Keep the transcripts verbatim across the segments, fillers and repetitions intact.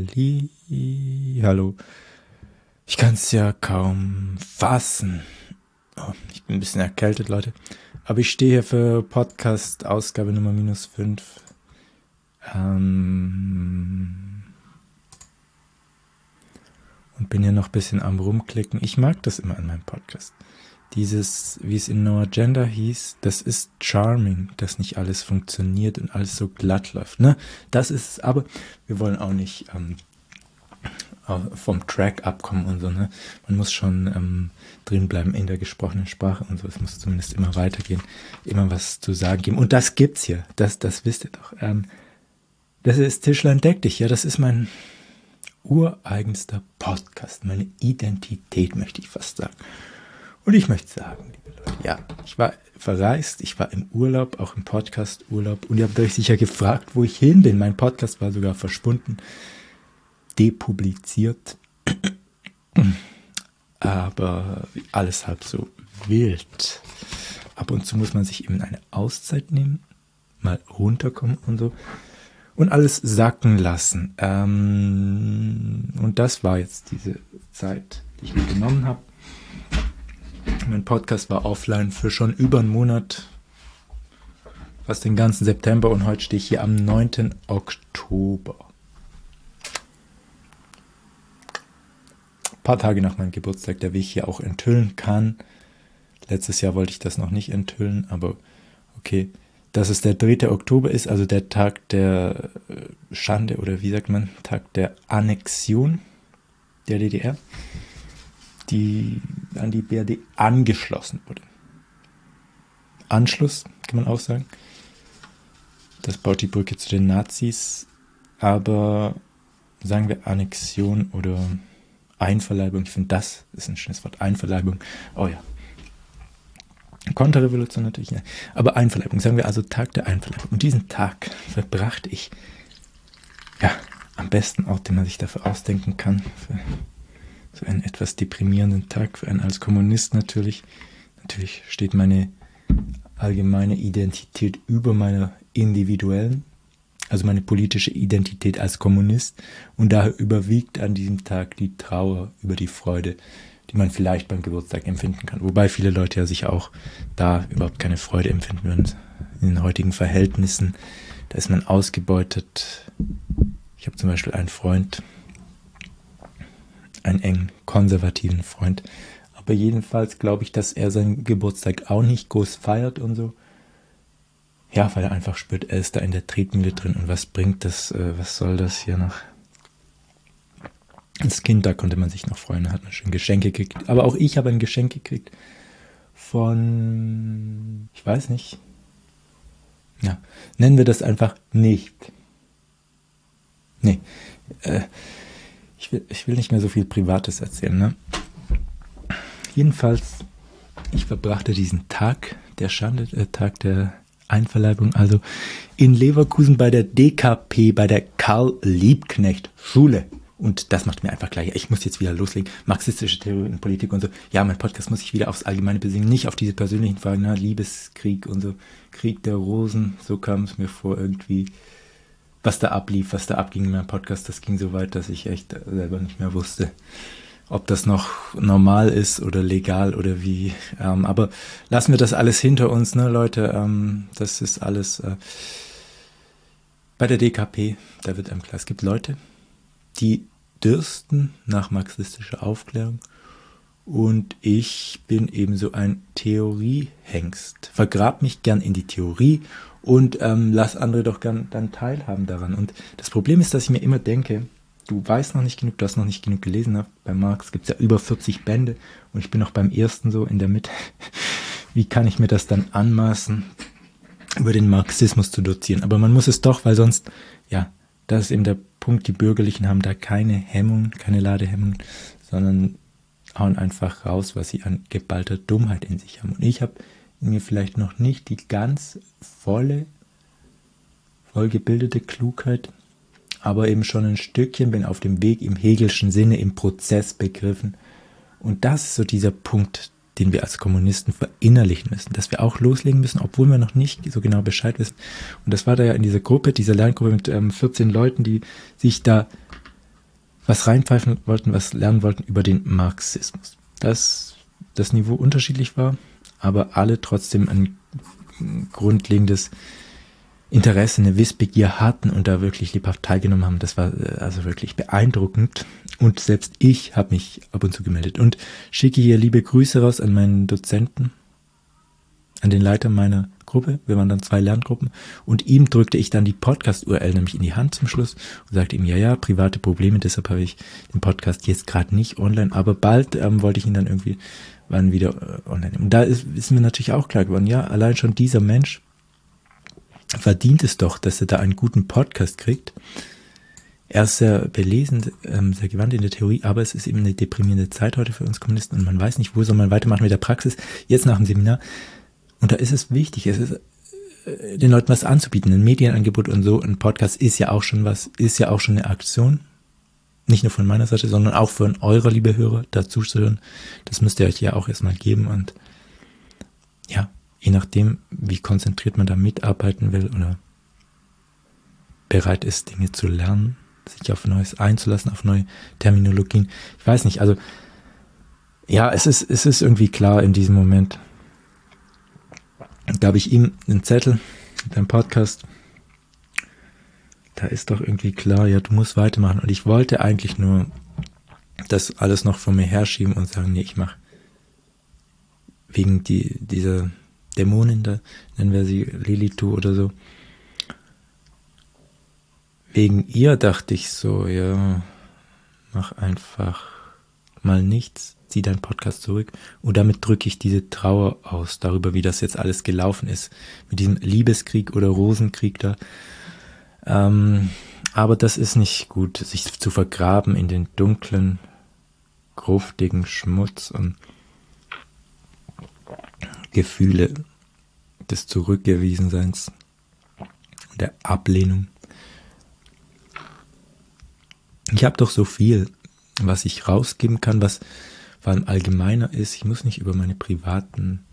Halli, hallo. Ich kann es ja kaum fassen. Oh, ich bin ein bisschen erkältet, Leute. Aber ich stehe hier für Podcast Ausgabe Nummer minus fünf. Ähm, und bin hier noch ein bisschen am Rumklicken. Ich mag das immer an meinem Podcast. Dieses, wie es in No Agenda hieß, das ist charming, dass nicht alles funktioniert und alles so glatt läuft. Ne? Das ist es, aber wir wollen auch nicht ähm, vom Track abkommen und so. Ne? Man muss schon ähm, drin bleiben in der gesprochenen Sprache und so. Es muss zumindest immer weitergehen, immer was zu sagen geben. Und das gibt's hier, das, das wisst ihr doch. Ähm, das ist Tischlein deck dich, ja, das ist mein ureigenster Podcast, meine Identität, möchte ich fast sagen. Und ich möchte sagen, liebe Leute, ja, ich war verreist, ich war im Urlaub, auch im Podcast-Urlaub, und ihr habt euch sicher gefragt, wo ich hin bin. Mein Podcast war sogar verschwunden, depubliziert, aber alles halb so wild. Ab und zu muss man sich eben eine Auszeit nehmen, mal runterkommen und so und alles sacken lassen. Ähm, und das war jetzt diese Zeit, die ich mir genommen habe. Mein Podcast war offline für schon über einen Monat, fast den ganzen September, und heute stehe ich hier am neunten Oktober. Ein paar Tage nach meinem Geburtstag, der ich hier auch enthüllen kann. Letztes Jahr wollte ich das noch nicht enthüllen, aber okay. Dass es der dritte Oktober ist, also der Tag der Schande, oder wie sagt man, Tag der Annexion der D D R, die an die B R D angeschlossen wurde. Anschluss, kann man auch sagen. Das baut die Brücke zu den Nazis, aber sagen wir Annexion oder Einverleibung, ich finde, das ist ein schönes Wort, Einverleibung, oh ja. Konterrevolution natürlich, ja. Aber Einverleibung, sagen wir also Tag der Einverleibung. Und diesen Tag verbrachte ich, ja, am besten Ort, den man sich dafür ausdenken kann, für so einen etwas deprimierenden Tag, für einen als Kommunist natürlich. Natürlich steht meine allgemeine Identität über meiner individuellen, also meine politische Identität als Kommunist, und daher überwiegt an diesem Tag die Trauer über die Freude, die man vielleicht beim Geburtstag empfinden kann. Wobei viele Leute ja sich auch da überhaupt keine Freude empfinden würden. In den heutigen Verhältnissen, da ist man ausgebeutet. Ich habe zum Beispiel einen Freund, einen engen konservativen Freund, aber jedenfalls glaube ich, dass er seinen Geburtstag auch nicht groß feiert und so. Ja, weil er einfach spürt, er ist da in der Tretmühle drin, und was bringt das, äh, was soll das hier noch? Als Kind, da konnte man sich noch freuen, da hat man schon Geschenke gekriegt. Aber auch ich habe ein Geschenk gekriegt von, ich weiß nicht, ja, nennen wir das einfach nicht. Nee, äh, ich will, ich will nicht mehr so viel Privates erzählen, ne? Jedenfalls, ich verbrachte diesen Tag der Schande, äh, Tag der Einverleibung, also in Leverkusen bei der D K P, bei der Karl-Liebknecht-Schule. Und das macht mir einfach gleich, ich muss jetzt wieder loslegen, marxistische Theorie und Politik und so. Ja, mein Podcast muss sich wieder aufs Allgemeine besinnen, nicht auf diese persönlichen Fragen, na, Liebeskrieg und so, Krieg der Rosen, so kam es mir vor irgendwie, was da ablief, was da abging in meinem Podcast, das ging so weit, dass ich echt selber nicht mehr wusste, ob das noch normal ist oder legal oder wie. Ähm, aber lassen wir das alles hinter uns, ne, Leute, ähm, das ist alles äh, bei der D K P, da wird einem klar, es gibt Leute, die dürsten nach marxistischer Aufklärung, und ich bin ebenso ein Theoriehengst. Vergrab mich gern in die Theorie und ähm, lass andere doch gern dann teilhaben daran. Und das Problem ist, dass ich mir immer denke, du weißt noch nicht genug, du hast noch nicht genug gelesen. Bei Marx gibt es ja über vierzig Bände und ich bin noch beim ersten so in der Mitte. Wie kann ich mir das dann anmaßen, über den Marxismus zu dozieren? Aber man muss es doch, weil sonst, ja, das ist eben der Punkt, die Bürgerlichen haben da keine Hemmung, keine Ladehemmung, sondern hauen einfach raus, was sie an geballter Dummheit in sich haben. Und ich habe in mir vielleicht noch nicht die ganz volle, vollgebildete Klugheit, aber eben schon ein Stückchen, bin auf dem Weg im Hegelschen Sinne, im Prozess begriffen. Und das ist so dieser Punkt, den wir als Kommunisten verinnerlichen müssen, dass wir auch loslegen müssen, obwohl wir noch nicht so genau Bescheid wissen. Und das war da ja in dieser Gruppe, dieser Lerngruppe mit ähm, vierzehn Leuten, die sich da was reinpfeifen wollten, was lernen wollten über den Marxismus. Dass das Niveau unterschiedlich war, aber alle trotzdem ein grundlegendes Interesse, eine Wissbegier hatten und da wirklich lebhaft teilgenommen haben. Das war also wirklich beeindruckend. Und selbst ich habe mich ab und zu gemeldet. Und schicke hier liebe Grüße raus an meinen Dozenten, an den Leiter meiner Gruppe. Wir waren dann zwei Lerngruppen. Und ihm drückte ich dann die Podcast-U R L nämlich in die Hand zum Schluss und sagte ihm, ja, ja, private Probleme, deshalb habe ich den Podcast jetzt gerade nicht online. Aber bald ähm, wollte ich ihn dann irgendwie wann wieder äh, online nehmen. Und da ist, ist mir natürlich auch klar geworden, ja, allein schon dieser Mensch verdient es doch, dass er da einen guten Podcast kriegt. Er ist sehr belesen, ähm, sehr gewandt in der Theorie, aber es ist eben eine deprimierende Zeit heute für uns Kommunisten und man weiß nicht, wo soll man weitermachen mit der Praxis, jetzt nach dem Seminar. Und da ist es wichtig, es ist äh, den Leuten was anzubieten, ein Medienangebot und so, ein Podcast ist ja auch schon was, ist ja auch schon eine Aktion. Nicht nur von meiner Seite, sondern auch von eurer, liebe Hörer, dazu zu hören. Das müsst ihr euch ja auch erstmal geben und ja, je nachdem, wie konzentriert man da mitarbeiten will oder bereit ist, Dinge zu lernen, sich auf Neues einzulassen, auf neue Terminologien. Ich weiß nicht, also ja, es ist, es ist irgendwie klar in diesem Moment. Da habe ich ihm einen Zettel mit einem Podcast. Da ist doch irgendwie klar, ja, du musst weitermachen. Und ich wollte eigentlich nur das alles noch von mir herschieben und sagen, nee, ich mache wegen die, dieser Dämonin, da nennen wir sie Lilitu oder so. Wegen ihr dachte ich so, ja, mach einfach mal nichts, zieh deinen Podcast zurück und damit drücke ich diese Trauer aus, darüber, wie das jetzt alles gelaufen ist, mit diesem Liebeskrieg oder Rosenkrieg da. Ähm, aber das ist nicht gut, sich zu vergraben in den dunklen, gruftigen Schmutz und Gefühle des Zurückgewiesenseins und der Ablehnung. Ich habe doch so viel, was ich rausgeben kann, was vor allem allgemeiner ist. Ich muss nicht über meine privaten,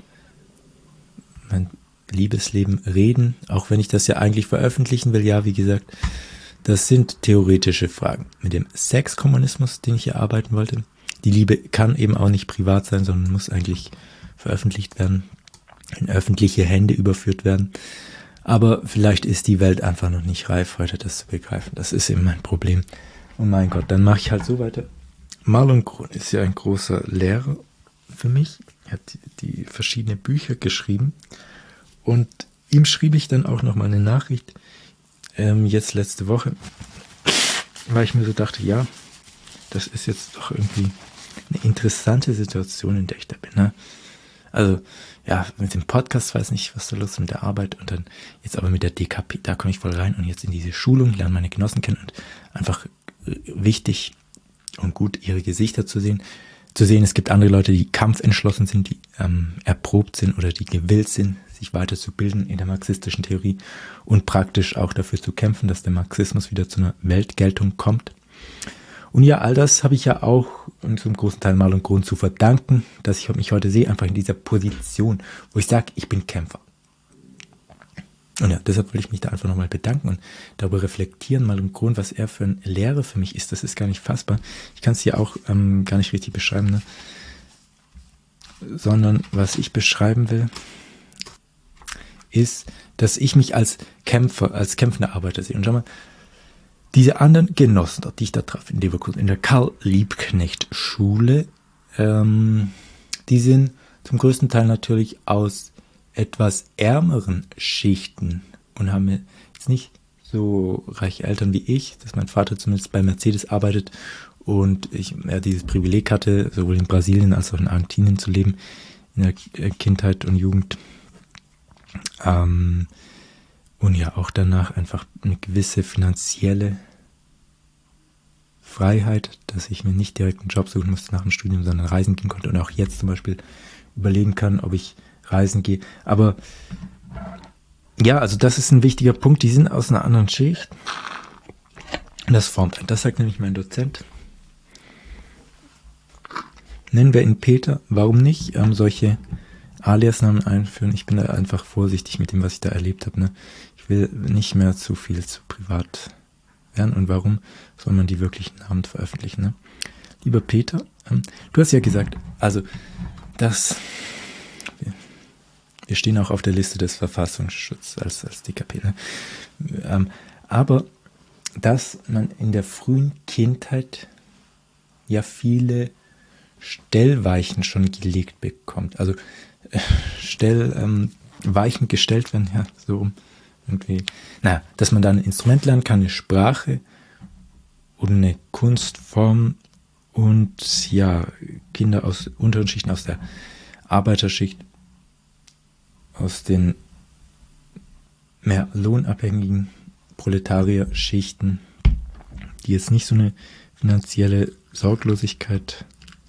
mein Liebesleben reden, auch wenn ich das ja eigentlich veröffentlichen will. Ja, wie gesagt, das sind theoretische Fragen. Mit dem Sexkommunismus, den ich hier arbeiten wollte. Die Liebe kann eben auch nicht privat sein, sondern muss eigentlich veröffentlicht werden, in öffentliche Hände überführt werden. Aber vielleicht ist die Welt einfach noch nicht reif, heute das zu begreifen. Das ist eben mein Problem. Und mein Gott, dann mache ich halt so weiter. Marlon Grun ist ja ein großer Lehrer für mich. Er hat die, die verschiedene Bücher geschrieben. Und ihm schrieb ich dann auch noch mal eine Nachricht, ähm, jetzt letzte Woche, weil ich mir so dachte, ja, das ist jetzt doch irgendwie eine interessante Situation, in der ich da bin. Ne? Also, ja, mit dem Podcast weiß nicht, was da los ist mit der Arbeit und dann jetzt aber mit der D K P, da komme ich voll rein und jetzt in diese Schulung, lerne meine Genossen kennen und einfach äh, wichtig und gut, ihre Gesichter zu sehen. Zu sehen, es gibt andere Leute, die kampfentschlossen sind, die ähm, erprobt sind oder die gewillt sind, sich weiterzubilden in der marxistischen Theorie und praktisch auch dafür zu kämpfen, dass der Marxismus wieder zu einer Weltgeltung kommt. Und ja, all das habe ich ja auch zum großen Teil Marlon Grun zu verdanken, dass ich mich heute sehe, einfach in dieser Position, wo ich sage, ich bin Kämpfer. Und ja, deshalb will ich mich da einfach nochmal bedanken und darüber reflektieren, Marlon Grun, was er für eine Lehre für mich ist. Das ist gar nicht fassbar. Ich kann es hier auch ähm, gar nicht richtig beschreiben, ne? Sondern was ich beschreiben will, ist, dass ich mich als Kämpfer, als kämpfender Arbeiter sehe. Und schau mal, diese anderen Genossen, die ich da traf in Leverkusen, in der Karl-Liebknecht-Schule, ähm, die sind zum größten Teil natürlich aus etwas ärmeren Schichten und haben jetzt nicht so reiche Eltern wie ich, dass mein Vater zumindest bei Mercedes arbeitet und ich ja, dieses Privileg hatte, sowohl in Brasilien als auch in Argentinien zu leben, in der Kindheit und Jugend. Ähm, und ja, auch danach einfach eine gewisse finanzielle Freiheit, dass ich mir nicht direkt einen Job suchen musste nach dem Studium, sondern reisen gehen konnte und auch jetzt zum Beispiel überlegen kann, ob ich reisen gehe. Aber ja, also das ist ein wichtiger Punkt. Die sind aus einer anderen Schicht. Und das formt ein. Das sagt nämlich mein Dozent. Nennen wir ihn Peter. Warum nicht ähm, solche Aliasnamen einführen? Ich bin da einfach vorsichtig mit dem, was ich da erlebt habe. Ne? Ich will nicht mehr zu viel zu privat werden und warum soll man die wirklichen Namen veröffentlichen. Ne? Lieber Peter, ähm, du hast ja gesagt, also das, wir, wir stehen auch auf der Liste des Verfassungsschutzes als, als D K P, ne? ähm, aber dass man in der frühen Kindheit ja viele Stellweichen schon gelegt bekommt, also äh, Stellweichen ähm, gestellt werden, ja, so irgendwie, naja, dass man da ein Instrument lernen kann, eine Sprache oder eine Kunstform und ja, Kinder aus unteren Schichten, aus der Arbeiterschicht, aus den mehr lohnabhängigen Proletarier-Schichten, die jetzt nicht so eine finanzielle Sorglosigkeit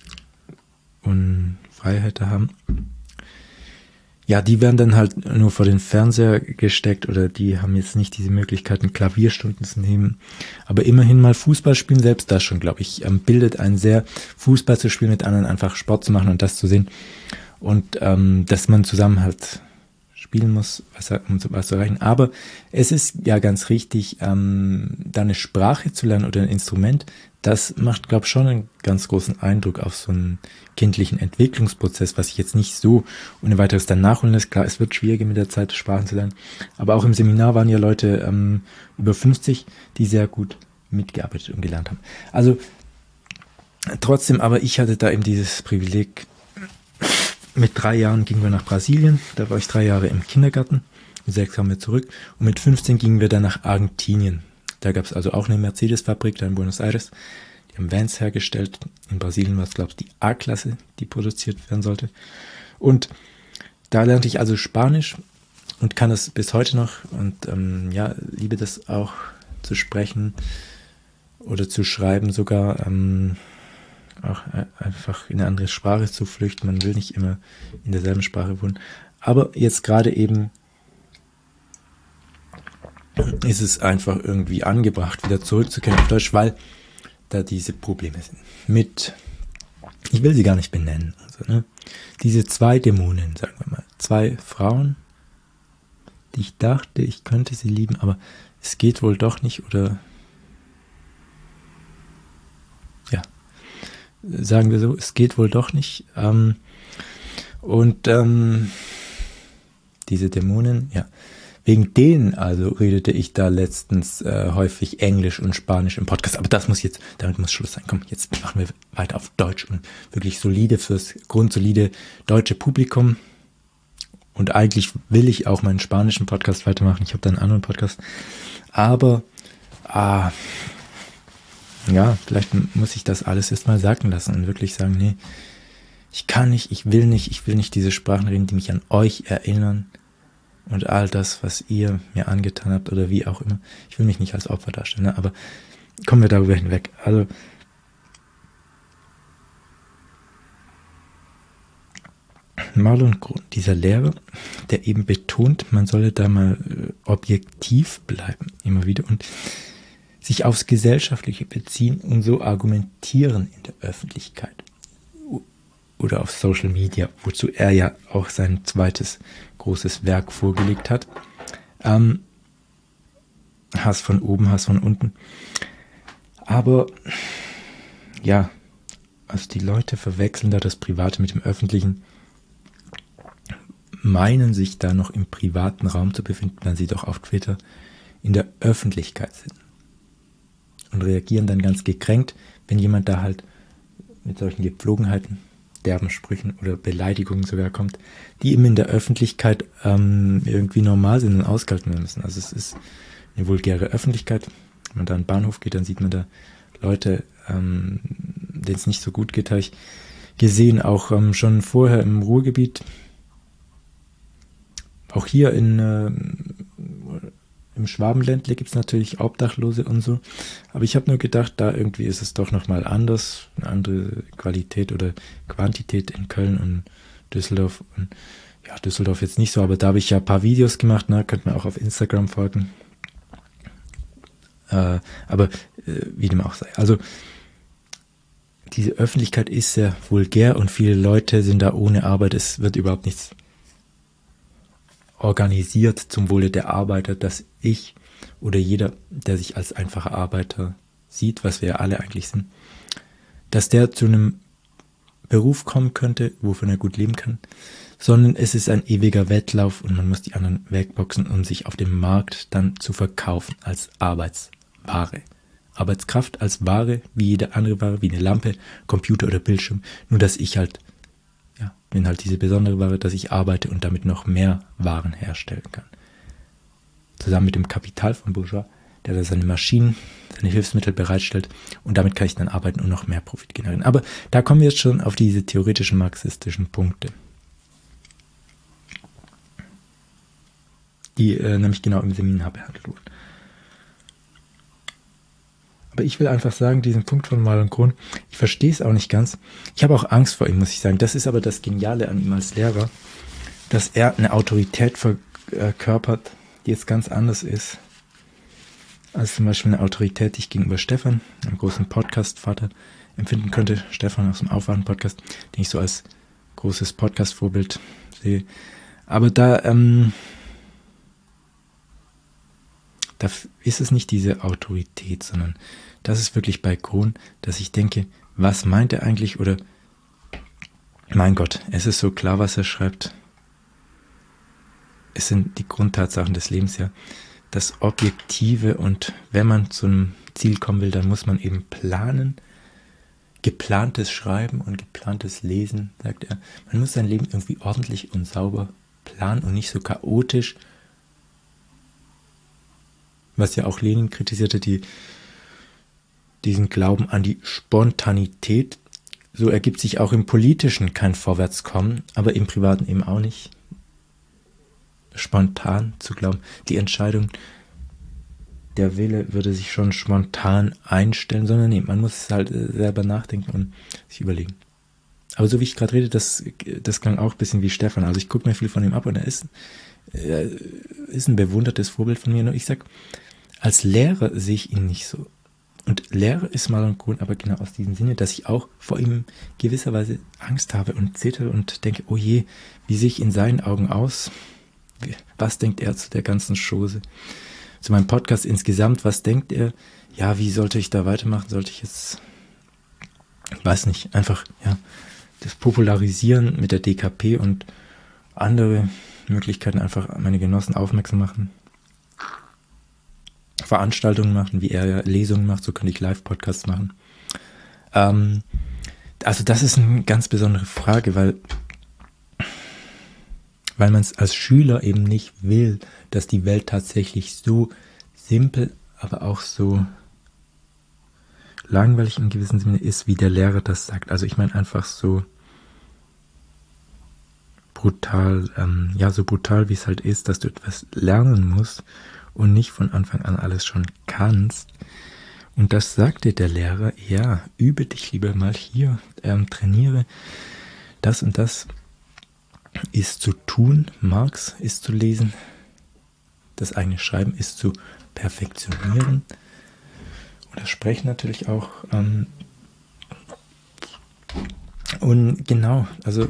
und Freiheit da haben. Ja, die werden dann halt nur vor den Fernseher gesteckt oder die haben jetzt nicht diese Möglichkeiten, Klavierstunden zu nehmen. Aber immerhin mal Fußball spielen, selbst das schon, glaube ich, ähm, bildet einen sehr, Fußball zu spielen mit anderen, einfach Sport zu machen und das zu sehen. Und ähm, dass man zusammen halt spielen muss, was, um was zu erreichen. Aber es ist ja ganz richtig, ähm, da eine Sprache zu lernen oder ein Instrument, das macht, glaube ich, schon einen ganz großen Eindruck auf so einen kindlichen Entwicklungsprozess, was ich jetzt nicht so ohne weiteres dann nachholen lässt. Klar, es wird schwieriger mit der Zeit, Sprachen zu lernen. Aber auch im Seminar waren ja Leute ähm, über fünfzig, die sehr gut mitgearbeitet und gelernt haben. Also trotzdem, aber ich hatte da eben dieses Privileg. Mit drei Jahren gingen wir nach Brasilien, da war ich drei Jahre im Kindergarten, mit sechs kamen wir zurück und mit fünfzehn gingen wir dann nach Argentinien. Da gab es also auch eine Mercedes-Fabrik da in Buenos Aires, die haben Vans hergestellt. In Brasilien war es, glaube ich, die A-Klasse, die produziert werden sollte. Und da lernte ich also Spanisch und kann es bis heute noch und ähm, ja, liebe das auch zu sprechen oder zu schreiben sogar, ähm, auch einfach in eine andere Sprache zu flüchten. Man will nicht immer in derselben Sprache wohnen. Aber jetzt gerade eben ist es einfach irgendwie angebracht, wieder zurückzukehren auf Deutsch, weil da diese Probleme sind. Mit, ich will sie gar nicht benennen, also, ne, diese zwei Dämonen, sagen wir mal, zwei Frauen, die ich dachte, ich könnte sie lieben, aber es geht wohl doch nicht, oder ja, sagen wir so, es geht wohl doch nicht. Ähm, und ähm, diese Dämonen, ja, wegen denen also redete ich da letztens äh, häufig Englisch und Spanisch im Podcast. Aber das muss jetzt, damit muss Schluss sein. Komm, jetzt machen wir weiter auf Deutsch und wirklich solide fürs grundsolide deutsche Publikum. Und eigentlich will ich auch meinen spanischen Podcast weitermachen. Ich habe da einen anderen Podcast. Aber ah, ja, vielleicht muss ich das alles erstmal sacken lassen und wirklich sagen, nee, ich kann nicht, ich will nicht, ich will nicht diese Sprachen reden, die mich an euch erinnern und all das, was ihr mir angetan habt oder wie auch immer. Ich will mich nicht als Opfer darstellen, ne? Aber kommen wir darüber hinweg. Also Marlon Grund, dieser Lehrer, der eben betont, man solle da mal äh, objektiv bleiben, immer wieder, und sich aufs Gesellschaftliche beziehen und so argumentieren in der Öffentlichkeit oder auf Social Media, wozu er ja auch sein zweites großes Werk vorgelegt hat. Ähm, Hass von oben, Hass von unten. Aber ja, also die Leute verwechseln da das Private mit dem Öffentlichen, meinen sich da noch im privaten Raum zu befinden, wenn sie doch auf Twitter in der Öffentlichkeit sind. Und reagieren dann ganz gekränkt, wenn jemand da halt mit solchen Gepflogenheiten, derben Sprüchen oder Beleidigungen sogar kommt, die eben in der Öffentlichkeit ähm, irgendwie normal sind und ausgehalten werden müssen. Also es ist eine vulgäre Öffentlichkeit. Wenn man da an den Bahnhof geht, dann sieht man da Leute, ähm, denen es nicht so gut geht, habe ich gesehen, auch ähm, schon vorher im Ruhrgebiet. Auch hier in äh, im Schwabenländle gibt es natürlich Obdachlose und so, aber ich habe nur gedacht, da irgendwie ist es doch nochmal anders, eine andere Qualität oder Quantität in Köln und Düsseldorf. Und ja, Düsseldorf jetzt nicht so, aber da habe ich ja ein paar Videos gemacht, ne, könnt mir auch auf Instagram folgen. Äh, aber äh, wie dem auch sei. Also diese Öffentlichkeit ist sehr vulgär und viele Leute sind da ohne Arbeit, es wird überhaupt nichts organisiert zum Wohle der Arbeiter, dass ich oder jeder, der sich als einfacher Arbeiter sieht, was wir ja alle eigentlich sind, dass der zu einem Beruf kommen könnte, wovon er gut leben kann, sondern es ist ein ewiger Wettlauf und man muss die anderen wegboxen, um sich auf dem Markt dann zu verkaufen als Arbeitsware. Arbeitskraft als Ware, wie jede andere Ware, wie eine Lampe, Computer oder Bildschirm, nur dass ich halt, ja, bin halt diese besondere Ware, dass ich arbeite und damit noch mehr Waren herstellen kann. Zusammen mit dem Kapital von Bourgeois, der da seine Maschinen, seine Hilfsmittel bereitstellt und damit kann ich dann arbeiten und noch mehr Profit generieren. Aber da kommen wir jetzt schon auf diese theoretischen marxistischen Punkte, die äh, nämlich genau im Seminar behandelt wurden. Aber ich will einfach sagen, diesen Punkt von Mal und Grund, ich verstehe es auch nicht ganz. Ich habe auch Angst vor ihm, muss ich sagen. Das ist aber das Geniale an ihm als Lehrer, dass er eine Autorität verkörpert, die jetzt ganz anders ist, als zum Beispiel eine Autorität, die ich gegenüber Stefan, einem großen Podcast-Vater, empfinden könnte. Stefan aus dem Aufwachen-Podcast, den ich so als großes Podcast-Vorbild sehe. Aber da, ähm, da ist es nicht diese Autorität, sondern das ist wirklich bei Kron, dass ich denke, was meint er eigentlich? Oder, mein Gott, es ist so klar, was er schreibt. Es sind die Grundtatsachen des Lebens, ja. Das Objektive, und wenn man zu einem Ziel kommen will, dann muss man eben planen. Geplantes Schreiben und geplantes Lesen, sagt er. Man muss sein Leben irgendwie ordentlich und sauber planen und nicht so chaotisch. Was ja auch Lenin kritisierte, die, diesen Glauben an die Spontanität. So ergibt sich auch im Politischen kein Vorwärtskommen, aber im Privaten eben auch nicht. Spontan zu glauben. Die Entscheidung, der Wille würde sich schon spontan einstellen, sondern nee, man muss halt selber nachdenken und sich überlegen. Aber so wie ich gerade rede, das, das klang auch ein bisschen wie Stefan. Also ich gucke mir viel von ihm ab und er ist, er ist ein bewundertes Vorbild von mir. Nur ich sag, als Lehrer sehe ich ihn nicht so. Und Lehrer ist Mal und Grund, aber genau aus diesem Sinne, dass ich auch vor ihm gewisserweise Angst habe und zittere und denke, oh je, wie sehe ich in seinen Augen aus? Was denkt er zu der ganzen Chose? Zu meinem Podcast insgesamt, was denkt er? Ja, wie sollte ich da weitermachen? Sollte ich jetzt, ich weiß nicht, einfach, ja, das Popularisieren mit der D K P und andere Möglichkeiten einfach meine Genossen aufmerksam machen. Veranstaltungen machen, wie er Lesungen macht, so könnte ich Live-Podcasts machen. Ähm, also das ist eine ganz besondere Frage, weil weil man es als Schüler eben nicht will, dass die Welt tatsächlich so simpel, aber auch so langweilig in gewissem Sinne ist, wie der Lehrer das sagt. Also ich meine einfach so brutal, ähm, ja so brutal wie es halt ist, dass du etwas lernen musst und nicht von Anfang an alles schon kannst. Und das sagte der Lehrer, ja, übe dich lieber mal hier, ähm, trainiere das und das ist zu tun, Marx ist zu lesen, das eigene Schreiben ist zu perfektionieren und das Sprechen natürlich auch. Ähm, und genau, also,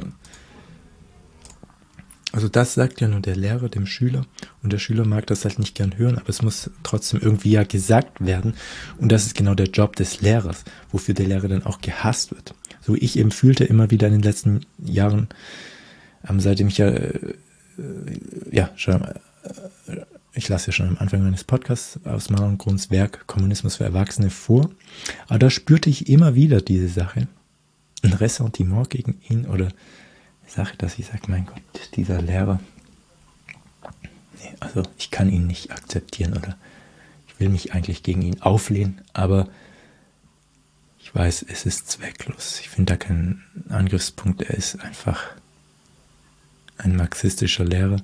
also das sagt ja nur der Lehrer dem Schüler und der Schüler mag das halt nicht gern hören, aber es muss trotzdem irgendwie ja gesagt werden und das ist genau der Job des Lehrers, wofür der Lehrer dann auch gehasst wird. So wie ich eben fühlte immer wieder in den letzten Jahren, Ähm, seitdem ich ja, äh, ja, schon, äh, ich lasse ja schon am Anfang meines Podcasts aus Mal und Grunds Werk Kommunismus für Erwachsene vor, aber da spürte ich immer wieder diese Sache, ein Ressentiment gegen ihn oder eine Sache, dass ich sage, mein Gott, dieser Lehrer, nee, also ich kann ihn nicht akzeptieren oder ich will mich eigentlich gegen ihn auflehnen, aber ich weiß, es ist zwecklos. Ich finde da keinen Angriffspunkt, er ist einfach ein marxistischer Lehrer.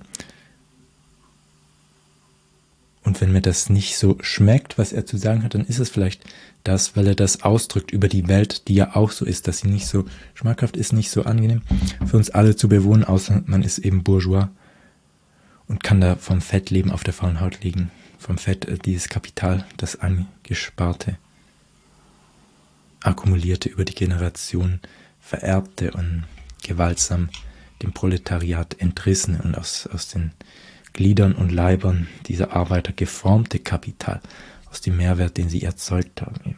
Und wenn mir das nicht so schmeckt, was er zu sagen hat, dann ist es vielleicht das, weil er das ausdrückt über die Welt, die ja auch so ist, dass sie nicht so schmackhaft ist, nicht so angenehm für uns alle zu bewohnen, außer man ist eben Bourgeois und kann da vom Fettleben auf der faulen Haut liegen. Vom Fett, äh, dieses Kapital, das angesparte, akkumulierte, über die Generationen vererbte und gewaltsam dem Proletariat entrissen und aus, aus den Gliedern und Leibern dieser Arbeiter geformte Kapital aus dem Mehrwert, den sie erzeugt haben. Eben.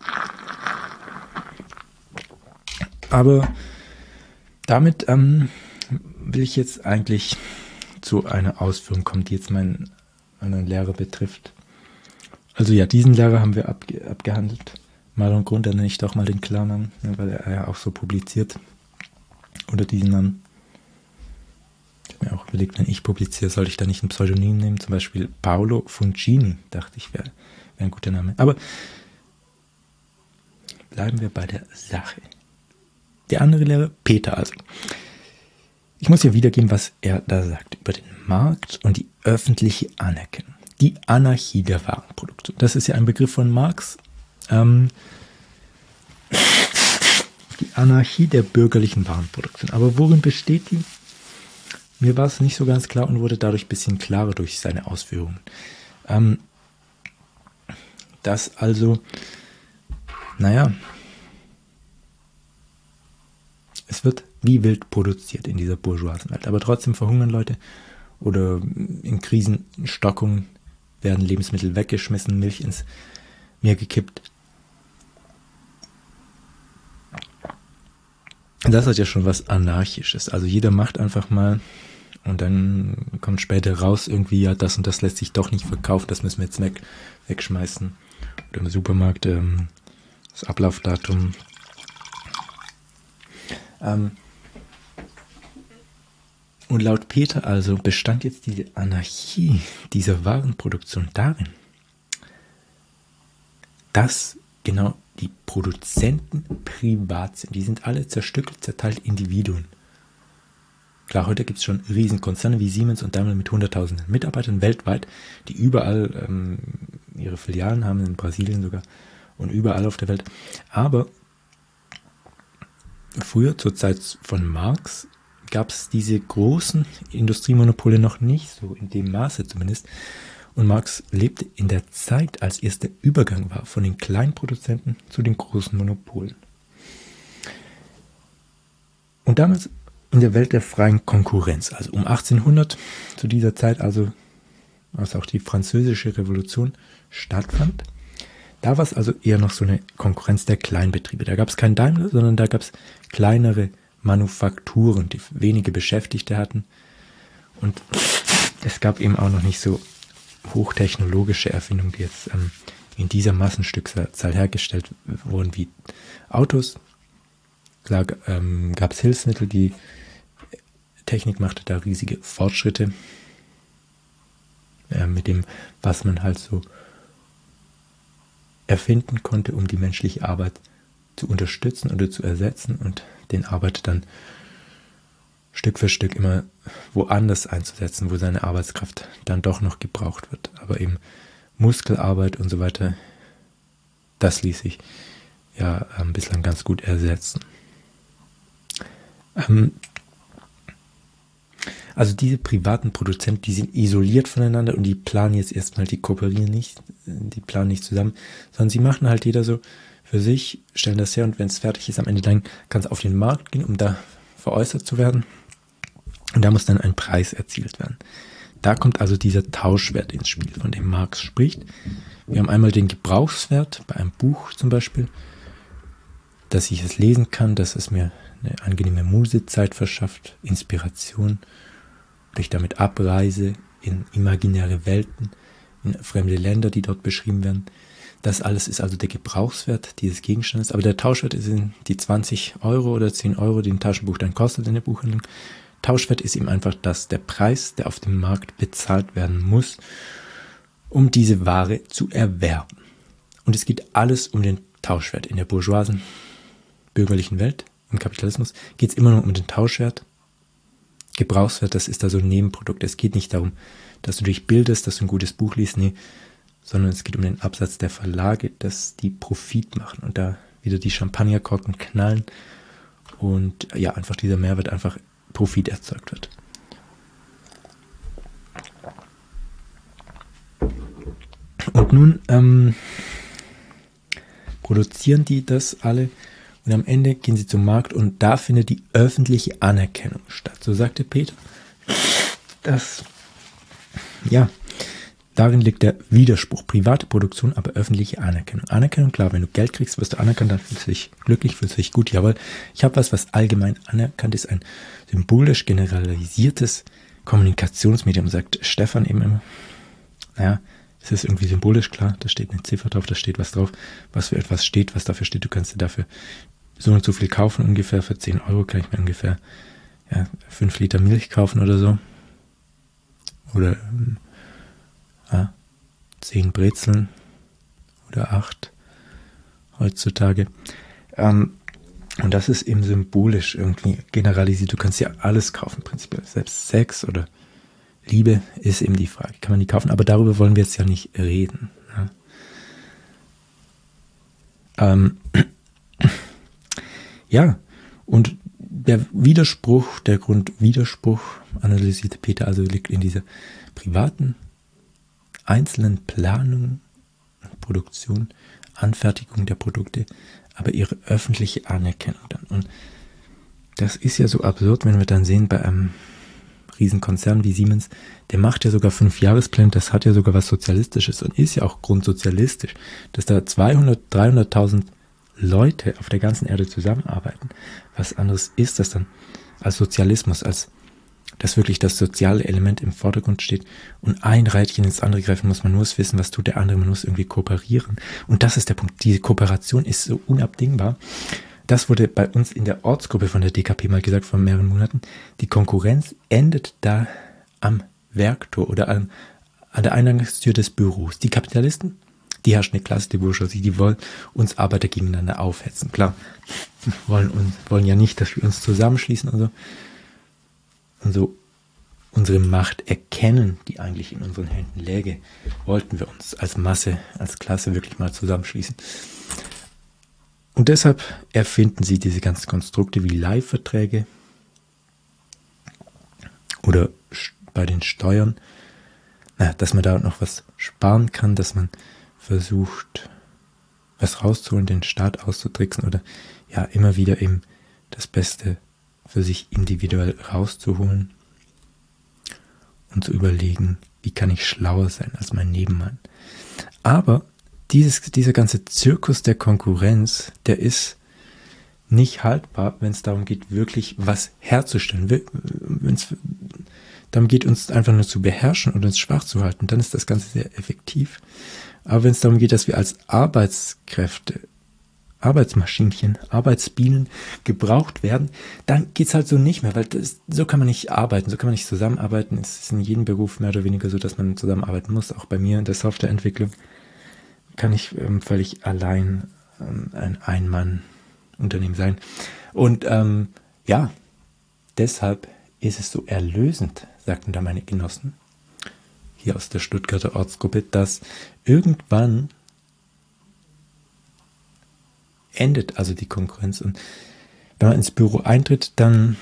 Aber damit ähm, will ich jetzt eigentlich zu einer Ausführung kommen, die jetzt meinen, meinen Lehrer betrifft. Also ja, diesen Lehrer haben wir abge, abgehandelt. Mal und Grund, dann nenne ich doch mal den Klarnamen, ne, weil er ja auch so publiziert unter diesem Namen. Ich habe mir auch überlegt, wenn ich publiziere, sollte ich da nicht ein Pseudonym nehmen, zum Beispiel Paolo Fungini, dachte ich, wäre wär ein guter Name. Aber bleiben wir bei der Sache. Der andere Lehrer, Peter also. Ich muss ja wiedergeben, was er da sagt über den Markt und die öffentliche Anerkennung. Die Anarchie der Warenproduktion. Das ist ja ein Begriff von Marx. Ähm, die Anarchie der bürgerlichen Warenproduktion. Aber worin besteht die? Mir war es nicht so ganz klar und wurde dadurch ein bisschen klarer durch seine Ausführungen. Ähm, dass also, naja, es wird wie wild produziert in dieser bourgeoisen Welt. Aber trotzdem verhungern Leute oder in Krisenstockungen werden Lebensmittel weggeschmissen, Milch ins Meer gekippt. Das hat ja schon was Anarchisches. Also jeder macht einfach mal und dann kommt später raus irgendwie, ja, das und das lässt sich doch nicht verkaufen, das müssen wir jetzt weg, wegschmeißen. Oder im Supermarkt ähm, das Ablaufdatum. Ähm, und laut Peter also bestand jetzt diese Anarchie dieser Warenproduktion darin, dass genau die Produzenten privat sind. Die sind alle zerstückelt, zerteilt Individuen. Klar, heute gibt es schon Riesenkonzerne wie Siemens und Daimler mit hunderttausenden Mitarbeitern weltweit, die überall ähm, ihre Filialen haben, in Brasilien sogar und überall auf der Welt. Aber früher, zur Zeit von Marx, gab es diese großen Industriemonopole noch nicht, so in dem Maße zumindest. Und Marx lebte in der Zeit, als erst der Übergang war von den kleinen Produzenten zu den großen Monopolen. Und damals in der Welt der freien Konkurrenz, also um achtzehnhundert, zu dieser Zeit, also als auch die französische Revolution stattfand, da war es also eher noch so eine Konkurrenz der Kleinbetriebe. Da gab es keinen Daimler, sondern da gab es kleinere Manufakturen, die wenige Beschäftigte hatten. Und es gab eben auch noch nicht so hochtechnologische Erfindungen, die jetzt ähm, in dieser Massenstückzahl hergestellt wurden wie Autos. Klar ähm, gab es Hilfsmittel, die Technik machte da riesige Fortschritte äh, mit dem, was man halt so erfinden konnte, um die menschliche Arbeit zu unterstützen oder zu ersetzen und den Arbeiter dann Stück für Stück immer woanders einzusetzen, wo seine Arbeitskraft dann doch noch gebraucht wird. Aber eben Muskelarbeit und so weiter, das ließ sich ja ähm, bislang ganz gut ersetzen. Ähm, also diese privaten Produzenten, die sind isoliert voneinander und die planen jetzt erstmal, die kooperieren nicht, die planen nicht zusammen, sondern sie machen halt jeder so für sich, stellen das her und wenn es fertig ist, am Ende dann kann es auf den Markt gehen, um da veräußert zu werden. Und da muss dann ein Preis erzielt werden. Da kommt also dieser Tauschwert ins Spiel, von dem Marx spricht. Wir haben einmal den Gebrauchswert bei einem Buch zum Beispiel, dass ich es lesen kann, dass es mir eine angenehme Musezeit verschafft, Inspiration, dass ich damit abreise in imaginäre Welten, in fremde Länder, die dort beschrieben werden. Das alles ist also der Gebrauchswert dieses Gegenstandes. Aber der Tauschwert ist die zwanzig Euro oder zehn Euro, die ein Taschenbuch dann kostet in der Buchhandlung. Tauschwert ist eben einfach das, der Preis, der auf dem Markt bezahlt werden muss, um diese Ware zu erwerben. Und es geht alles um den Tauschwert. In der bourgeoisen, bürgerlichen Welt, im Kapitalismus, geht es immer nur um den Tauschwert. Gebrauchswert, das ist da so ein Nebenprodukt. Es geht nicht darum, dass du dich bildest, dass du ein gutes Buch liest, nee, sondern es geht um den Absatz der Verlage, dass die Profit machen und da wieder die Champagnerkorken knallen und ja, einfach dieser Mehrwert, einfach Profit erzeugt wird. Und nun ähm, produzieren die das alle und am Ende gehen sie zum Markt und da findet die öffentliche Anerkennung statt. So sagte Peter, dass ja, darin liegt der Widerspruch. Private Produktion, aber öffentliche Anerkennung. Anerkennung, klar, wenn du Geld kriegst, wirst du anerkannt, dann fühlst du dich glücklich, fühlst du dich gut. Jawohl, ich habe was, was allgemein anerkannt ist, ein symbolisch generalisiertes Kommunikationsmedium, sagt Stefan eben immer. Naja, es ist irgendwie symbolisch, klar, da steht eine Ziffer drauf, da steht was drauf, was für etwas steht, was dafür steht. Du kannst dir dafür so und so viel kaufen, ungefähr für zehn Euro kann ich mir ungefähr ja, fünf Liter Milch kaufen oder so. Oder ja, zehn Brezeln oder acht heutzutage. Ähm, und das ist eben symbolisch irgendwie generalisiert. Du kannst ja alles kaufen, prinzipiell. Selbst Sex oder Liebe ist eben die Frage. Kann man die kaufen? Aber darüber wollen wir jetzt ja nicht reden. Ne? Ähm, ja, und der Widerspruch, der Grundwiderspruch, analysierte Peter, also liegt in dieser privaten, einzelnen Planung und Produktion, Anfertigung der Produkte, aber ihre öffentliche Anerkennung dann. Und das ist ja so absurd, wenn wir dann sehen, bei einem Riesenkonzern wie Siemens, der macht ja sogar Fünfjahrespläne, das hat ja sogar was Sozialistisches und ist ja auch grundsozialistisch, dass da zweihundert, dreihunderttausend Leute auf der ganzen Erde zusammenarbeiten. Was anderes ist das dann als Sozialismus, als dass wirklich das soziale Element im Vordergrund steht und ein Rädchen ins andere greifen muss. Man muss wissen, was tut der andere, man muss irgendwie kooperieren. Und das ist der Punkt. Diese Kooperation ist so unabdingbar. Das wurde bei uns in der Ortsgruppe von der D K P mal gesagt vor mehreren Monaten. Die Konkurrenz endet da am Werktor oder an, an der Eingangstür des Büros. Die Kapitalisten, die herrschen eine Klasse, die Bourgeoisie, die wollen uns Arbeiter gegeneinander aufhetzen. Klar, wollen, uns, wollen ja nicht, dass wir uns zusammenschließen und so. Und so unsere Macht erkennen, die eigentlich in unseren Händen läge, wollten wir uns als Masse, als Klasse wirklich mal zusammenschließen. Und deshalb erfinden sie diese ganzen Konstrukte wie Leihverträge oder bei den Steuern, na, dass man da noch was sparen kann, dass man versucht, was rauszuholen, den Staat auszutricksen oder ja immer wieder eben das Beste für sich individuell rauszuholen und zu überlegen, wie kann ich schlauer sein als mein Nebenmann. Aber dieses, dieser ganze Zirkus der Konkurrenz, der ist nicht haltbar, wenn es darum geht, wirklich was herzustellen. Wenn es darum geht, uns einfach nur zu beherrschen und uns schwach zu halten, dann ist das Ganze sehr effektiv. Aber wenn es darum geht, dass wir als Arbeitskräfte, Arbeitsmaschinchen, Arbeitsbienen gebraucht werden, dann geht's halt so nicht mehr, weil das, so kann man nicht arbeiten, so kann man nicht zusammenarbeiten. Es ist in jedem Beruf mehr oder weniger so, dass man zusammenarbeiten muss. Auch bei mir in der Softwareentwicklung kann ich ähm, völlig allein ähm, ein Ein-Mann-Unternehmen sein. Und ähm, ja, deshalb ist es so erlösend, sagten da meine Genossen hier aus der Stuttgarter Ortsgruppe, dass irgendwann endet also die Konkurrenz. Und wenn man ins Büro eintritt, dann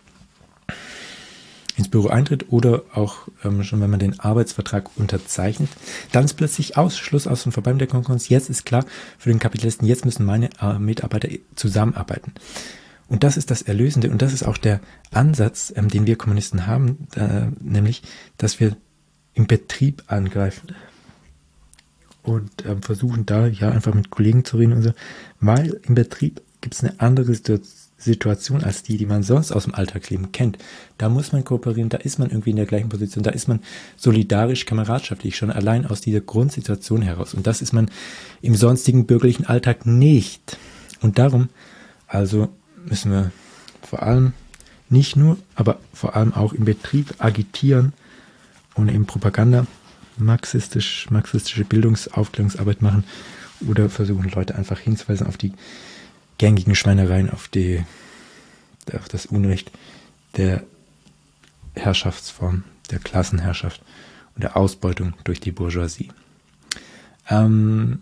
ins Büro eintritt oder auch ähm, schon, wenn man den Arbeitsvertrag unterzeichnet, dann ist plötzlich aus, Schluss aus und vorbei mit der Konkurrenz. Jetzt ist klar für den Kapitalisten, jetzt müssen meine äh, Mitarbeiter zusammenarbeiten. Und das ist das Erlösende und das ist auch der Ansatz, ähm, den wir Kommunisten haben, äh, nämlich, dass wir im Betrieb angreifen und äh, versuchen da ja einfach mit Kollegen zu reden und so, weil im Betrieb gibt es eine andere Situation als die, die man sonst aus dem Alltagsleben kennt. Da muss man kooperieren, da ist man irgendwie in der gleichen Position, da ist man solidarisch, kameradschaftlich, schon allein aus dieser Grundsituation heraus. Und das ist man im sonstigen bürgerlichen Alltag nicht. Und darum, also müssen wir vor allem nicht nur, aber vor allem auch im Betrieb agitieren und eben Propaganda, marxistisch, marxistische Bildungsaufklärungsarbeit machen oder versuchen, Leute einfach hinzuweisen auf die gängigen Schweinereien, auf, die, auf das Unrecht der Herrschaftsform, der Klassenherrschaft und der Ausbeutung durch die Bourgeoisie. Ähm,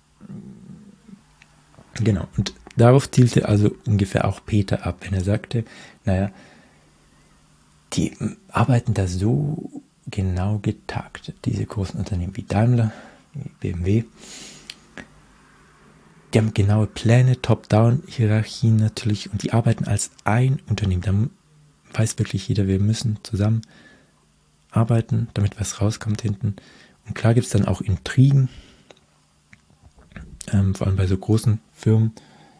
genau, und darauf zielte also ungefähr auch Peter ab, wenn er sagte, naja, die arbeiten da so genau getaktet, diese großen Unternehmen wie Daimler, wie B M W. Die haben genaue Pläne, Top-Down-Hierarchien natürlich und die arbeiten als ein Unternehmen. Da weiß wirklich jeder, wir müssen zusammen arbeiten, damit was rauskommt hinten. Und klar gibt es dann auch Intrigen, ähm, vor allem bei so großen Firmen.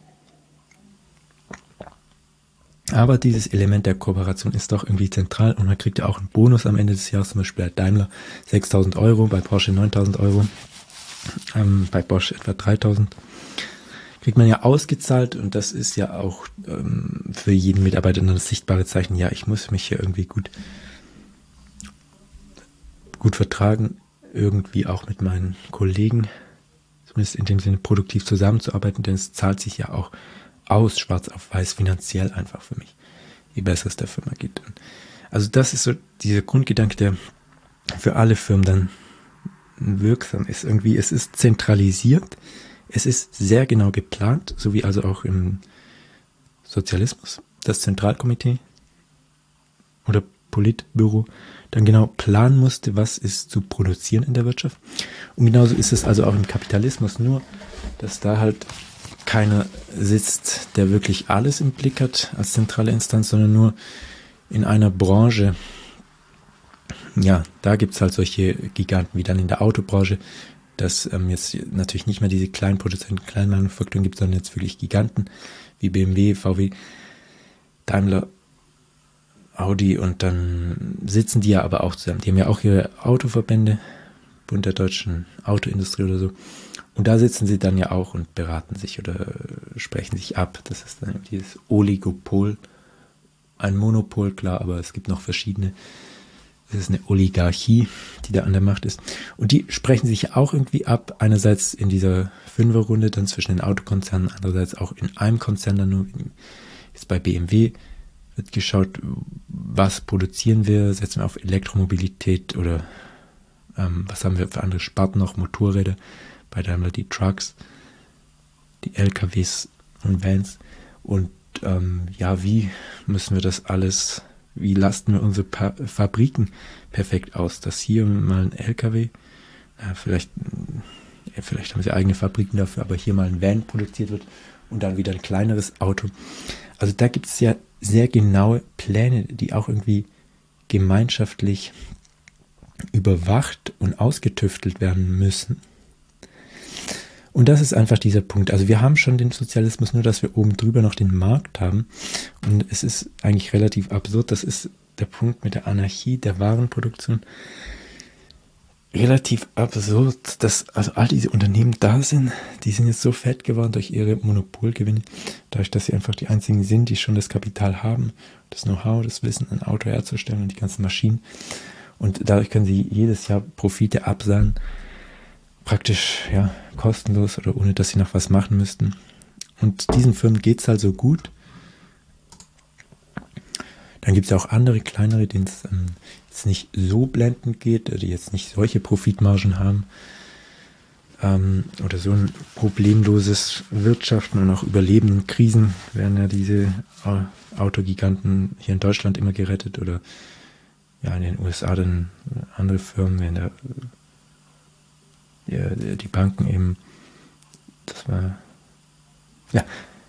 Aber dieses Element der Kooperation ist doch irgendwie zentral und man kriegt ja auch einen Bonus am Ende des Jahres, zum Beispiel bei Daimler sechstausend Euro, bei Porsche neuntausend Euro, ähm, bei Bosch etwa dreitausend. Kriegt man ja ausgezahlt und das ist ja auch ähm, für jeden Mitarbeiter das sichtbare Zeichen, ja, ich muss mich hier irgendwie gut, gut vertragen, irgendwie auch mit meinen Kollegen, zumindest in dem Sinne produktiv zusammenzuarbeiten, denn es zahlt sich ja auch aus, schwarz auf weiß, finanziell einfach für mich, je besser es der Firma geht. Also das ist so dieser Grundgedanke, der für alle Firmen dann wirksam ist. Irgendwie, es ist zentralisiert, es ist sehr genau geplant, so wie also auch im Sozialismus, das Zentralkomitee oder Politbüro dann genau planen musste, was ist zu produzieren in der Wirtschaft. Und genauso ist es also auch im Kapitalismus, nur dass da halt keiner sitzt, der wirklich alles im Blick hat als zentrale Instanz, sondern nur in einer Branche. Ja, da gibt es halt solche Giganten wie dann in der Autobranche, dass ähm, jetzt natürlich nicht mehr diese kleinen Produzenten, kleinen Manufakturen gibt, sondern jetzt wirklich Giganten wie B M W, V W, Daimler, Audi und dann sitzen die ja aber auch zusammen. Die haben ja auch ihre Autoverbände, Bund der deutschen Autoindustrie oder so. Und da sitzen sie dann ja auch und beraten sich oder sprechen sich ab. Das ist dann dieses Oligopol. Ein Monopol, klar, aber es gibt noch verschiedene. Es ist eine Oligarchie, die da an der Macht ist. Und die sprechen sich auch irgendwie ab. Einerseits in dieser Fünferrunde, dann zwischen den Autokonzernen, andererseits auch in einem Konzern dann nur. Jetzt bei B M W wird geschaut, was produzieren wir, setzen wir auf Elektromobilität oder ähm, was haben wir für andere Sparten noch, Motorräder. Bei Daimler die Trucks, die L K Ws und Vans. Und ähm, ja, wie müssen wir das alles, wie lasten wir unsere pa- Fabriken perfekt aus, dass hier mal ein L K W, äh, vielleicht, äh, vielleicht haben sie eigene Fabriken dafür, aber hier mal ein Van produziert wird und dann wieder ein kleineres Auto. Also da gibt es ja sehr genaue Pläne, die auch irgendwie gemeinschaftlich überwacht und ausgetüftelt werden müssen. Und das ist einfach dieser Punkt. Also wir haben schon den Sozialismus, nur dass wir oben drüber noch den Markt haben. Und es ist eigentlich relativ absurd. Das ist der Punkt mit der Anarchie der Warenproduktion. Relativ absurd, dass also all diese Unternehmen da sind. Die sind jetzt so fett geworden durch ihre Monopolgewinne. Dadurch, dass sie einfach die einzigen sind, die schon das Kapital haben, das Know-how, das Wissen, ein Auto herzustellen und die ganzen Maschinen. Und dadurch können sie jedes Jahr Profite absahen. Praktisch ja kostenlos oder ohne, dass sie noch was machen müssten. Und diesen Firmen geht es also gut. Dann gibt es ja auch andere, kleinere, denen es ähm, jetzt nicht so blendend geht, die jetzt nicht solche Profitmargen haben. Ähm, oder so ein problemloses Wirtschaften und auch Überleben in Krisen werden ja diese äh, Autogiganten hier in Deutschland immer gerettet. Oder ja in den U S A dann andere Firmen, werden da Die, die Banken eben, das war, ja,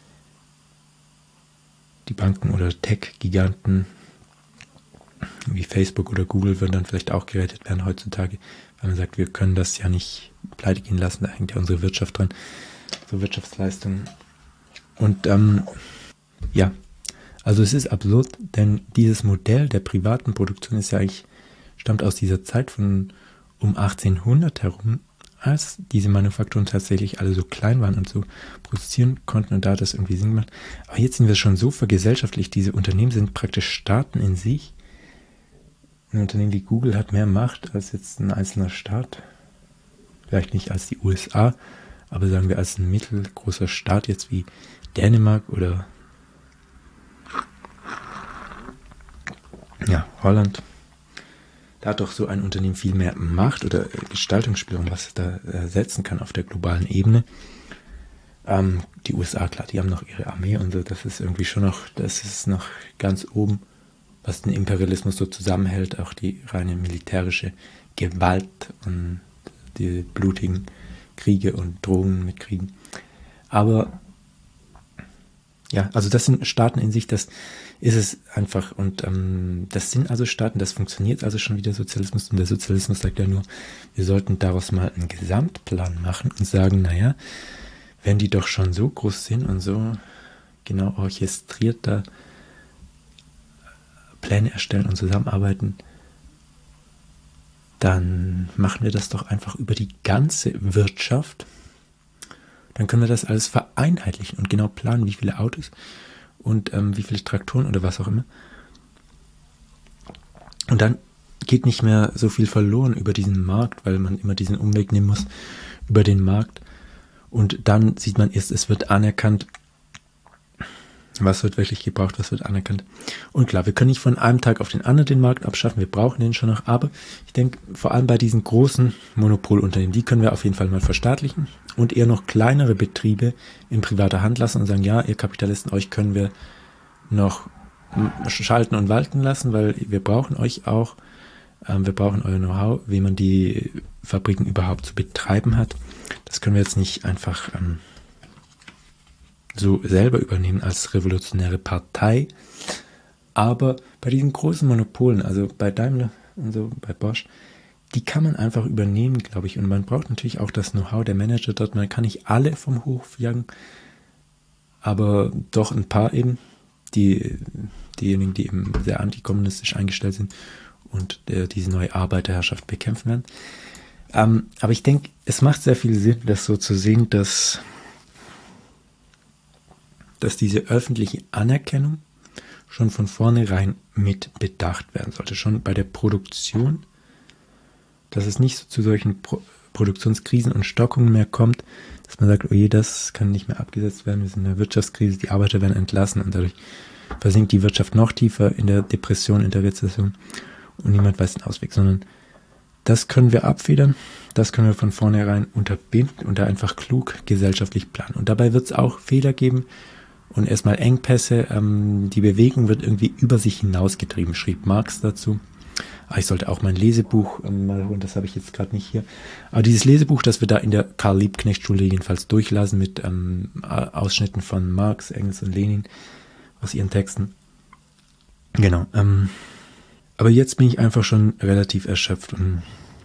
die Banken oder Tech-Giganten wie Facebook oder Google würden dann vielleicht auch gerettet werden heutzutage, weil man sagt, wir können das ja nicht pleite gehen lassen, da hängt ja unsere Wirtschaft dran, so Wirtschaftsleistungen. Und ähm, ja, also es ist absurd, denn dieses Modell der privaten Produktion ist ja eigentlich, stammt aus dieser Zeit von um achtzehnhundert herum, als diese Manufakturen tatsächlich alle so klein waren und so produzieren konnten und da hat das irgendwie Sinn gemacht. Aber jetzt sind wir schon so vergesellschaftlicht, diese Unternehmen sind praktisch Staaten in sich. Ein Unternehmen wie Google hat mehr Macht als jetzt ein einzelner Staat. Vielleicht nicht als die U S A, aber sagen wir als ein mittelgroßer Staat jetzt wie Dänemark oder ja, Holland. Da hat doch so ein Unternehmen viel mehr Macht oder Gestaltungsspielraum, was es da äh, setzen kann auf der globalen Ebene. Ähm, die U S A, klar, die haben noch ihre Armee und so, das ist irgendwie schon noch, das ist noch ganz oben, was den Imperialismus so zusammenhält, auch die reine militärische Gewalt und die blutigen Kriege und Drohungen mit Kriegen. Aber ja, also das sind Staaten in sich, das ist es einfach. Und ähm, das sind also Staaten, das funktioniert also schon wie der Sozialismus. Und der Sozialismus sagt ja nur, wir sollten daraus mal einen Gesamtplan machen und sagen, naja, wenn die doch schon so groß sind und so genau orchestriert da Pläne erstellen und zusammenarbeiten, dann machen wir das doch einfach über die ganze Wirtschaft. Dann können wir das alles vereinheitlichen und genau planen, wie viele Autos und ähm, wie viele Traktoren oder was auch immer. Und dann geht nicht mehr so viel verloren über diesen Markt, weil man immer diesen Umweg nehmen muss über den Markt. Und dann sieht man erst, es wird anerkannt, was wird wirklich gebraucht, was wird anerkannt. Und klar, wir können nicht von einem Tag auf den anderen den Markt abschaffen, wir brauchen den schon noch, aber ich denke, vor allem bei diesen großen Monopolunternehmen, die können wir auf jeden Fall mal verstaatlichen und eher noch kleinere Betriebe in privater Hand lassen und sagen, ja, ihr Kapitalisten, euch können wir noch schalten und walten lassen, weil wir brauchen euch auch, ähm, wir brauchen euer Know-how, wie man die Fabriken überhaupt zu betreiben hat. Das können wir jetzt nicht einfach ähm, so selber übernehmen als revolutionäre Partei. Aber bei diesen großen Monopolen, also bei Daimler und so, bei Bosch, die kann man einfach übernehmen, glaube ich. Und man braucht natürlich auch das Know-how der Manager dort. Man kann nicht alle vom Hof jagen, aber doch ein paar eben, die, diejenigen, die eben sehr antikommunistisch eingestellt sind und der, diese neue Arbeiterherrschaft bekämpfen werden. Ähm, aber ich denke, es macht sehr viel Sinn, das so zu sehen, dass dass diese öffentliche Anerkennung schon von vornherein mit bedacht werden sollte, schon bei der Produktion, dass es nicht so zu solchen Pro- Produktionskrisen und Stockungen mehr kommt, dass man sagt, oh je, das kann nicht mehr abgesetzt werden, wir sind in einer Wirtschaftskrise, die Arbeiter werden entlassen und dadurch versinkt die Wirtschaft noch tiefer in der Depression, in der Rezession und niemand weiß den Ausweg, sondern das können wir abfedern, das können wir von vornherein unterbinden und da einfach klug gesellschaftlich planen. Und dabei wird es auch Fehler geben, und erstmal Engpässe, ähm, die Bewegung wird irgendwie über sich hinausgetrieben, schrieb Marx dazu. Ah, ich sollte auch mein Lesebuch ähm, mal holen, das habe ich jetzt gerade nicht hier. Aber dieses Lesebuch, das wir da in der Karl-Liebknecht-Schule jedenfalls durchlasen mit ähm, Ausschnitten von Marx, Engels und Lenin aus ihren Texten. Genau. Ähm, aber jetzt bin ich einfach schon relativ erschöpft und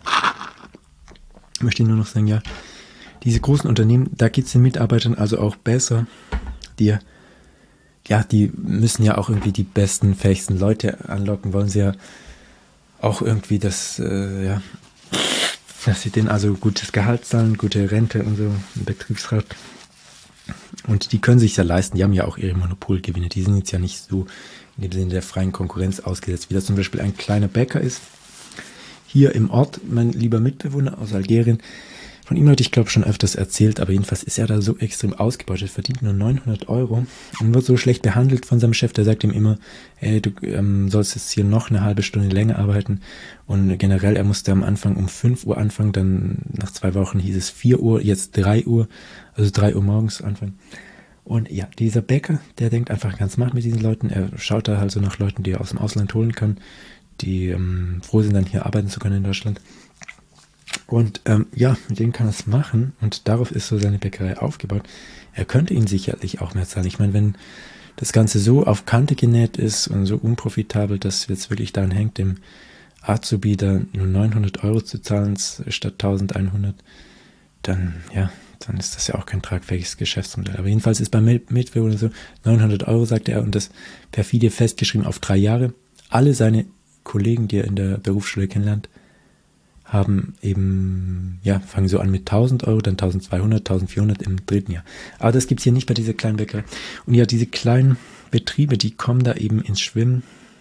möchte nur noch sagen, ja, diese großen Unternehmen, da geht es den Mitarbeitern also auch besser. Die Ja, die müssen ja auch irgendwie die besten, fähigsten Leute anlocken, wollen sie ja auch irgendwie, das, äh, ja, dass sie denen also gutes Gehalt zahlen, gute Rente und so, ein Betriebsrat. Und die können sich ja leisten, die haben ja auch ihre Monopolgewinne, die sind jetzt ja nicht so in dem Sinne der freien Konkurrenz ausgesetzt, wie das zum Beispiel ein kleiner Bäcker ist. Hier im Ort, mein lieber Mitbewohner aus Algerien, von ihm hatte ich, glaube ich, schon öfters erzählt, aber jedenfalls ist er da so extrem ausgebeutet, verdient nur neunhundert Euro und wird so schlecht behandelt von seinem Chef, der sagt ihm immer, hey, du ähm, sollst jetzt hier noch eine halbe Stunde länger arbeiten und generell, er musste am Anfang um fünf Uhr anfangen, dann nach zwei Wochen hieß es vier Uhr, jetzt drei Uhr, also drei Uhr morgens anfangen. Und ja, dieser Bäcker, der denkt einfach ganz smart mit diesen Leuten, er schaut da halt so nach Leuten, die er aus dem Ausland holen kann, die ähm, froh sind, dann hier arbeiten zu können in Deutschland. Und ähm, ja, mit denen kann er es machen und darauf ist so seine Bäckerei aufgebaut. Er könnte ihn sicherlich auch mehr zahlen. Ich meine, wenn das Ganze so auf Kante genäht ist und so unprofitabel, dass jetzt wirklich daran hängt, dem Azubi da nur neunhundert Euro zu zahlen statt eintausendeinhundert, dann ja, dann ist das ja auch kein tragfähiges Geschäftsmodell. Aber jedenfalls ist bei Mitbewohner so, neunhundert Euro, sagte er, und das perfide festgeschrieben auf drei Jahre. Alle seine Kollegen, die er in der Berufsschule kennenlernt, haben eben, ja, fangen so an mit tausend Euro, dann eintausendzweihundert, eintausendvierhundert im dritten Jahr. Aber das gibt's hier nicht bei dieser kleinen Bäckerei. Und ja, diese kleinen Betriebe, die kommen da eben ins Schwimmen.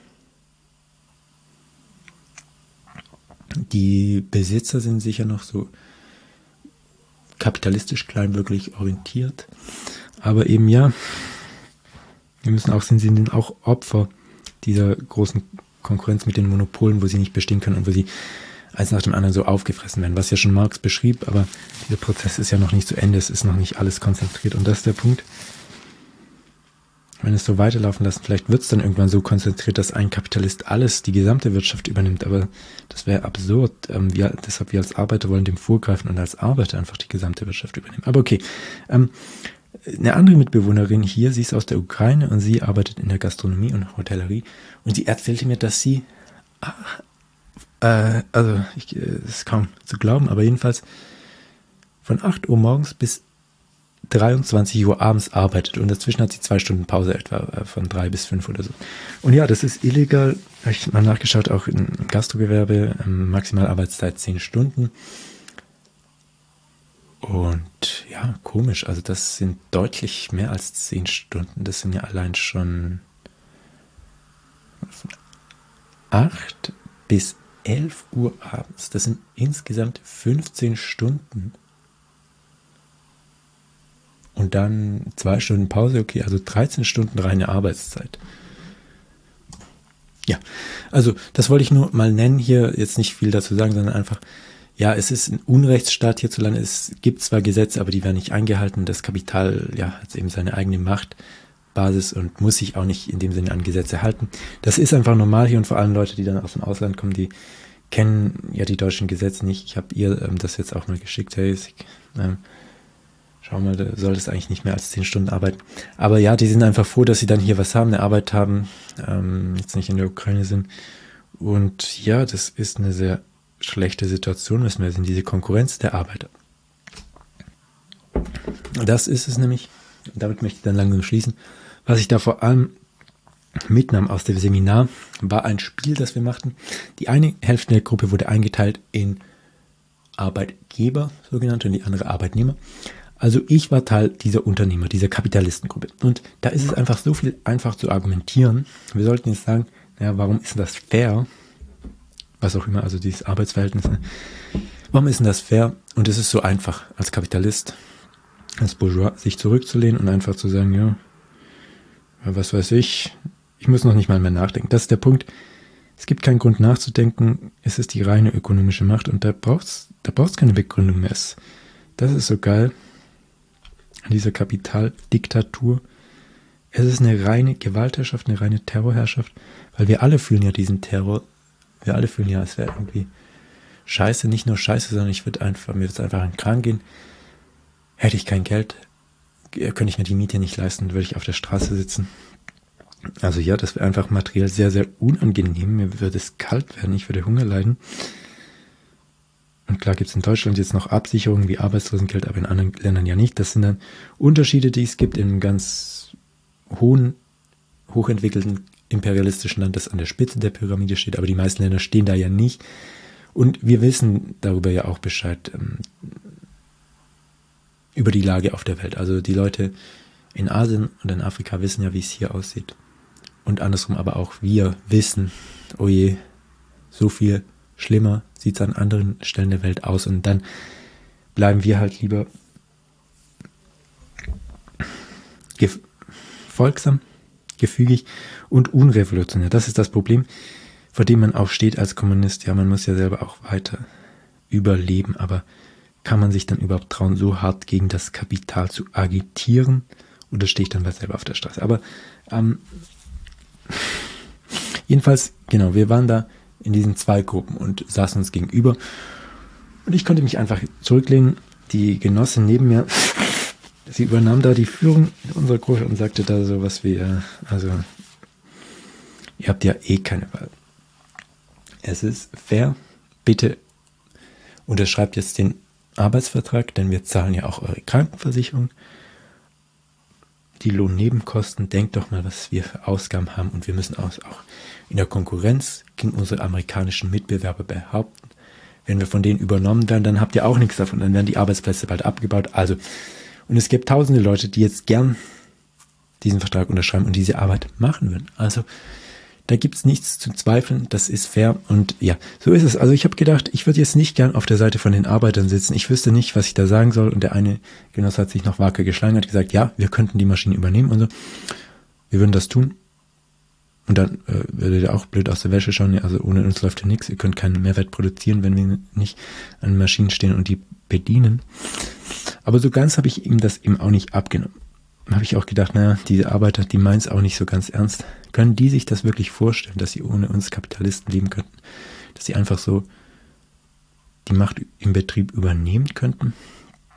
Die Besitzer sind sicher noch so kapitalistisch klein wirklich orientiert. Aber eben, ja, wir müssen auch sehen, sie sind auch Opfer dieser großen Konkurrenz mit den Monopolen, wo sie nicht bestehen können und wo sie eins nach dem anderen so aufgefressen werden, was ja schon Marx beschrieb, aber dieser Prozess ist ja noch nicht zu Ende, es ist noch nicht alles konzentriert und das ist der Punkt. Wenn es so weiterlaufen lassen, vielleicht wird es dann irgendwann so konzentriert, dass ein Kapitalist alles, die gesamte Wirtschaft übernimmt, aber das wäre absurd. Ähm, wir, deshalb wir als Arbeiter wollen dem vorgreifen und als Arbeiter einfach die gesamte Wirtschaft übernehmen. Aber okay, ähm, eine andere Mitbewohnerin hier, sie ist aus der Ukraine und sie arbeitet in der Gastronomie und Hotellerie und sie erzählte mir, dass sie, äh, also ich, das ist kaum zu glauben, aber jedenfalls von acht Uhr morgens bis dreiundzwanzig Uhr abends arbeitet und dazwischen hat sie zwei Stunden Pause etwa von drei bis fünf oder so. Und ja, das ist illegal, habe ich mal nachgeschaut, auch im Gastrogewerbe, Maximalarbeitszeit zehn Stunden. Und ja, komisch, also das sind deutlich mehr als zehn Stunden, das sind ja allein schon acht bis elf Uhr abends, das sind insgesamt fünfzehn Stunden. Und dann zwei Stunden Pause, okay, also dreizehn Stunden reine Arbeitszeit. Ja, also das wollte ich nur mal nennen hier, jetzt nicht viel dazu sagen, sondern einfach, ja, es ist ein Unrechtsstaat hierzulande, es gibt zwar Gesetze, aber die werden nicht eingehalten, das Kapital, ja, hat eben seine eigene Machtbasis und muss sich auch nicht in dem Sinne an Gesetze halten. Das ist einfach normal hier und vor allem Leute, die dann aus dem Ausland kommen, die kennen ja die deutschen Gesetze nicht. Ich habe ihr ähm, das jetzt auch mal geschickt, hey, ich, ähm, schau mal, da solltest eigentlich nicht mehr als zehn Stunden arbeiten. Aber ja, die sind einfach froh, dass sie dann hier was haben, eine Arbeit haben, ähm, jetzt nicht in der Ukraine sind. Und ja, das ist eine sehr schlechte Situation, wissen wir, sind diese Konkurrenz der Arbeiter. Das ist es nämlich, damit möchte ich dann langsam schließen. Was ich da vor allem mitnahm aus dem Seminar, war ein Spiel, das wir machten. Die eine Hälfte der Gruppe wurde eingeteilt in Arbeitgeber, sogenannte, und die andere Arbeitnehmer. Also ich war Teil dieser Unternehmer, dieser Kapitalistengruppe. Und da ist es einfach so viel einfach zu argumentieren. Wir sollten jetzt sagen, naja, warum ist denn das fair? Was auch immer, also dieses Arbeitsverhältnis. Warum ist denn das fair? Und es ist so einfach, als Kapitalist, als Bourgeois, sich zurückzulehnen und einfach zu sagen, ja, was weiß ich, ich muss noch nicht mal mehr nachdenken. Das ist der Punkt. Es gibt keinen Grund nachzudenken. Es ist die reine ökonomische Macht und da braucht's, da braucht's keine Begründung mehr. Das ist so geil an dieser Kapitaldiktatur. Es ist eine reine Gewaltherrschaft, eine reine Terrorherrschaft, weil wir alle fühlen ja diesen Terror. Wir alle fühlen ja, es wäre irgendwie scheiße, nicht nur scheiße, sondern ich würde einfach, mir würde es einfach an den Kragen gehen. Hätte ich kein Geld, könnte ich mir die Miete nicht leisten, würde ich auf der Straße sitzen. Also ja, das wäre einfach materiell sehr, sehr unangenehm. Mir würde es kalt werden, ich würde Hunger leiden. Und klar gibt es in Deutschland jetzt noch Absicherungen wie Arbeitslosengeld, aber in anderen Ländern ja nicht. Das sind dann Unterschiede, die es gibt in einem ganz hohen, hochentwickelten imperialistischen Land, das an der Spitze der Pyramide steht, aber die meisten Länder stehen da ja nicht. Und wir wissen darüber ja auch Bescheid ähm, über die Lage auf der Welt. Also die Leute in Asien und in Afrika wissen ja, wie es hier aussieht. Und andersrum aber auch wir wissen, oh je, so viel schlimmer sieht es an anderen Stellen der Welt aus. Und dann bleiben wir halt lieber gef- folgsam, gefügig und unrevolutionär. Das ist das Problem, vor dem man auch steht als Kommunist. Ja, man muss ja selber auch weiter überleben, aber kann man sich dann überhaupt trauen, so hart gegen das Kapital zu agitieren? Oder stehe ich dann selber auf der Straße? Aber ähm, jedenfalls, genau, wir waren da in diesen zwei Gruppen und saßen uns gegenüber. Und ich konnte mich einfach zurücklehnen. Die Genossin neben mir, sie übernahm da die Führung in unserer Gruppe und sagte da so was wie, äh, also, ihr habt ja eh keine Wahl. Es ist fair, bitte unterschreibt jetzt den Arbeitsvertrag, denn wir zahlen ja auch eure Krankenversicherung. Die Lohnnebenkosten, denkt doch mal, was wir für Ausgaben haben und wir müssen auch in der Konkurrenz gegen unsere amerikanischen Mitbewerber behaupten. Wenn wir von denen übernommen werden, dann habt ihr auch nichts davon, dann werden die Arbeitsplätze bald abgebaut. Also, und es gibt tausende Leute, die jetzt gern diesen Vertrag unterschreiben und diese Arbeit machen würden. Also, da gibt es nichts zu zweifeln, das ist fair und ja, so ist es. Also ich habe gedacht, ich würde jetzt nicht gern auf der Seite von den Arbeitern sitzen. Ich wüsste nicht, was ich da sagen soll und der eine Genosse hat sich noch wacker geschlagen, hat gesagt, ja, wir könnten die Maschine übernehmen und so. Wir würden das tun und dann äh, würde der auch blöd aus der Wäsche schauen, also ohne uns läuft ja nichts, ihr könnt keinen Mehrwert produzieren, wenn wir nicht an Maschinen stehen und die bedienen. Aber so ganz habe ich ihm das eben auch nicht abgenommen. Habe ich auch gedacht, naja, diese Arbeiter, die meinen es auch nicht so ganz ernst. Können die sich das wirklich vorstellen, dass sie ohne uns Kapitalisten leben könnten? Dass sie einfach so die Macht im Betrieb übernehmen könnten?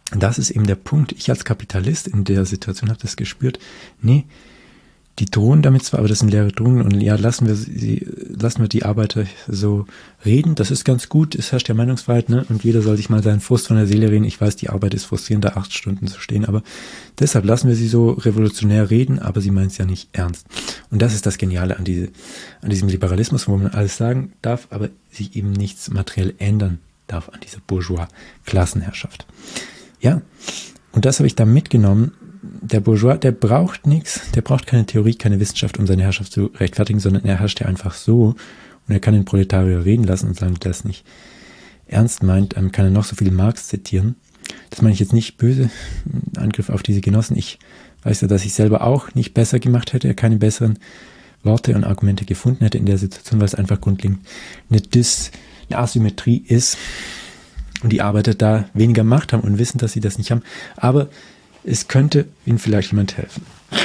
Das ist eben der Punkt. Ich als Kapitalist in der Situation habe das gespürt. Nee, die drohen damit zwar, aber das sind leere Drohungen und ja, lassen wir sie, lassen wir die Arbeiter so reden. Das ist ganz gut. Es herrscht ja Meinungsfreiheit, ne? Und jeder soll sich mal seinen Frust von der Seele reden. Ich weiß, die Arbeit ist frustrierend, da acht Stunden zu stehen, aber deshalb lassen wir sie so revolutionär reden, aber sie meint es ja nicht ernst. Und das ist das Geniale an, diese, an diesem Liberalismus, wo man alles sagen darf, aber sich eben nichts materiell ändern darf an dieser Bourgeois-Klassenherrschaft. Ja, und das habe ich da mitgenommen. Der Bourgeois, der braucht nichts, der braucht keine Theorie, keine Wissenschaft, um seine Herrschaft zu rechtfertigen, sondern er herrscht ja einfach so und er kann den Proletarier reden lassen und sagen, der es nicht ernst meint, ähm, kann er noch so viel Marx zitieren. Das meine ich jetzt nicht böse, Angriff auf diese Genossen. Ich weiß ja, dass ich selber auch nicht besser gemacht hätte, keine besseren Worte und Argumente gefunden hätte in der Situation, weil es einfach grundlegend eine, Dis, eine Asymmetrie ist und die Arbeiter da weniger Macht haben und wissen, dass sie das nicht haben. Aber es könnte ihnen vielleicht jemand helfen.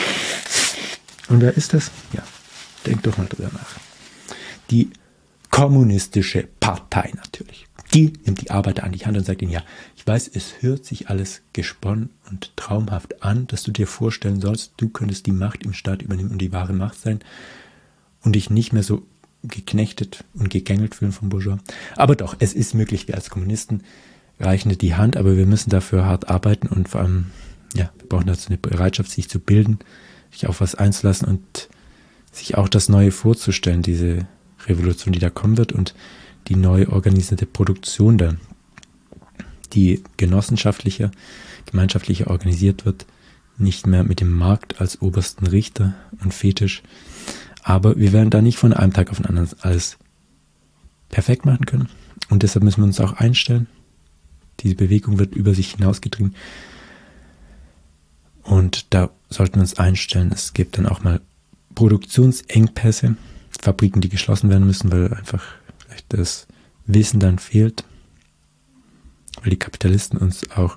Und wer ist das? Ja, denkt doch mal drüber nach. Die kommunistische Partei natürlich. Die nimmt die Arbeiter an die Hand und sagt ihnen, ja, ich weiß, es hört sich alles gesponnen und traumhaft an, dass du dir vorstellen sollst, du könntest die Macht im Staat übernehmen und die wahre Macht sein und dich nicht mehr so geknechtet und gegängelt fühlen vom Bourgeois. Aber doch, es ist möglich, wir als Kommunisten reichen dir die Hand, aber wir müssen dafür hart arbeiten und vor allem, ja, wir brauchen dazu eine Bereitschaft, sich zu bilden, sich auf was einzulassen und sich auch das Neue vorzustellen, diese Revolution, die da kommen wird und die neu organisierte Produktion da, die genossenschaftlicher, gemeinschaftlicher organisiert wird, nicht mehr mit dem Markt als obersten Richter und Fetisch. Aber wir werden da nicht von einem Tag auf den anderen alles perfekt machen können. Und deshalb müssen wir uns auch einstellen. Diese Bewegung wird über sich hinausgetrieben. Und da sollten wir uns einstellen. Es gibt dann auch mal Produktionsengpässe, Fabriken, die geschlossen werden müssen, weil einfach vielleicht das Wissen dann fehlt. Weil die Kapitalisten uns auch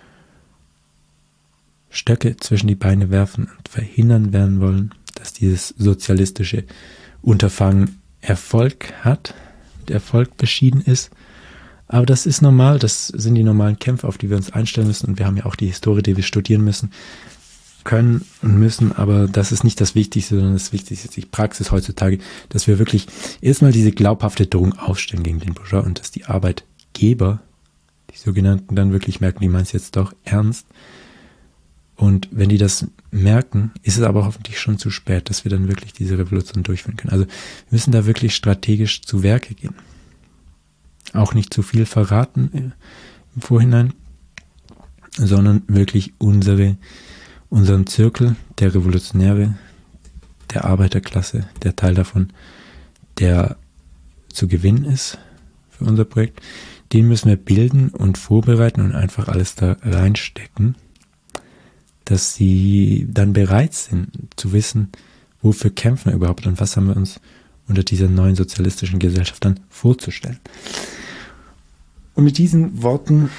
Stöcke zwischen die Beine werfen und verhindern werden wollen, dass dieses sozialistische Unterfangen Erfolg hat, und Erfolg beschieden ist. Aber das ist normal, das sind die normalen Kämpfe, auf die wir uns einstellen müssen. Und wir haben ja auch die Historie, die wir studieren müssen, können und müssen. Aber das ist nicht das Wichtigste, sondern das Wichtigste ist die Praxis heutzutage, dass wir wirklich erstmal diese glaubhafte Drohung aufstellen gegen den Bourgeois und dass die Arbeitgeber, die sogenannten, dann wirklich merken, die meinen es jetzt doch ernst. Und wenn die das merken, ist es aber hoffentlich schon zu spät, dass wir dann wirklich diese Revolution durchführen können. Also wir müssen da wirklich strategisch zu Werke gehen. Auch nicht zu viel verraten im Vorhinein, sondern wirklich unsere, unseren Zirkel, der Revolutionäre, der Arbeiterklasse, der Teil davon, der zu gewinnen ist für unser Projekt, den müssen wir bilden und vorbereiten und einfach alles da reinstecken, dass sie dann bereit sind zu wissen, wofür kämpfen wir überhaupt und was haben wir uns unter dieser neuen sozialistischen Gesellschaft dann vorzustellen. Und mit diesen Worten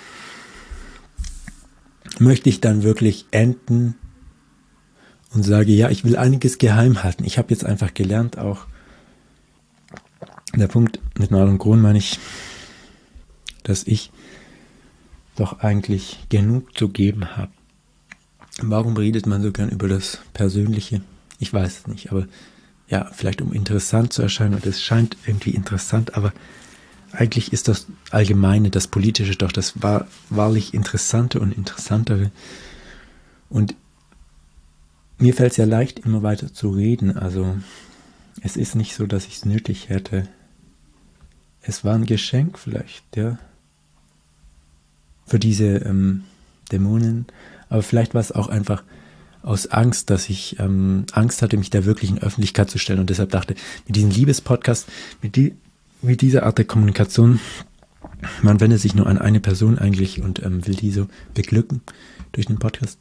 möchte ich dann wirklich enden und sage, ja, ich will einiges geheim halten. Ich habe jetzt einfach gelernt, auch der Punkt mit Mal und Kron meine ich, dass ich doch eigentlich genug zu geben habe. Warum redet man so gern über das Persönliche? Ich weiß es nicht, aber ja, vielleicht um interessant zu erscheinen, und es scheint irgendwie interessant, aber eigentlich ist das Allgemeine, das Politische doch das wahr, wahrlich Interessante und Interessantere. Und mir fällt es ja leicht, immer weiter zu reden, also es ist nicht so, dass ich es nötig hätte. Es war ein Geschenk vielleicht, ja, für diese ähm, Dämonen, aber vielleicht war es auch einfach aus Angst, dass ich ähm, Angst hatte, mich der wirklichen Öffentlichkeit zu stellen und deshalb dachte, mit diesem Liebespodcast, mit, die, mit dieser Art der Kommunikation, man wendet sich nur an eine Person eigentlich und ähm, will die so beglücken durch den Podcast.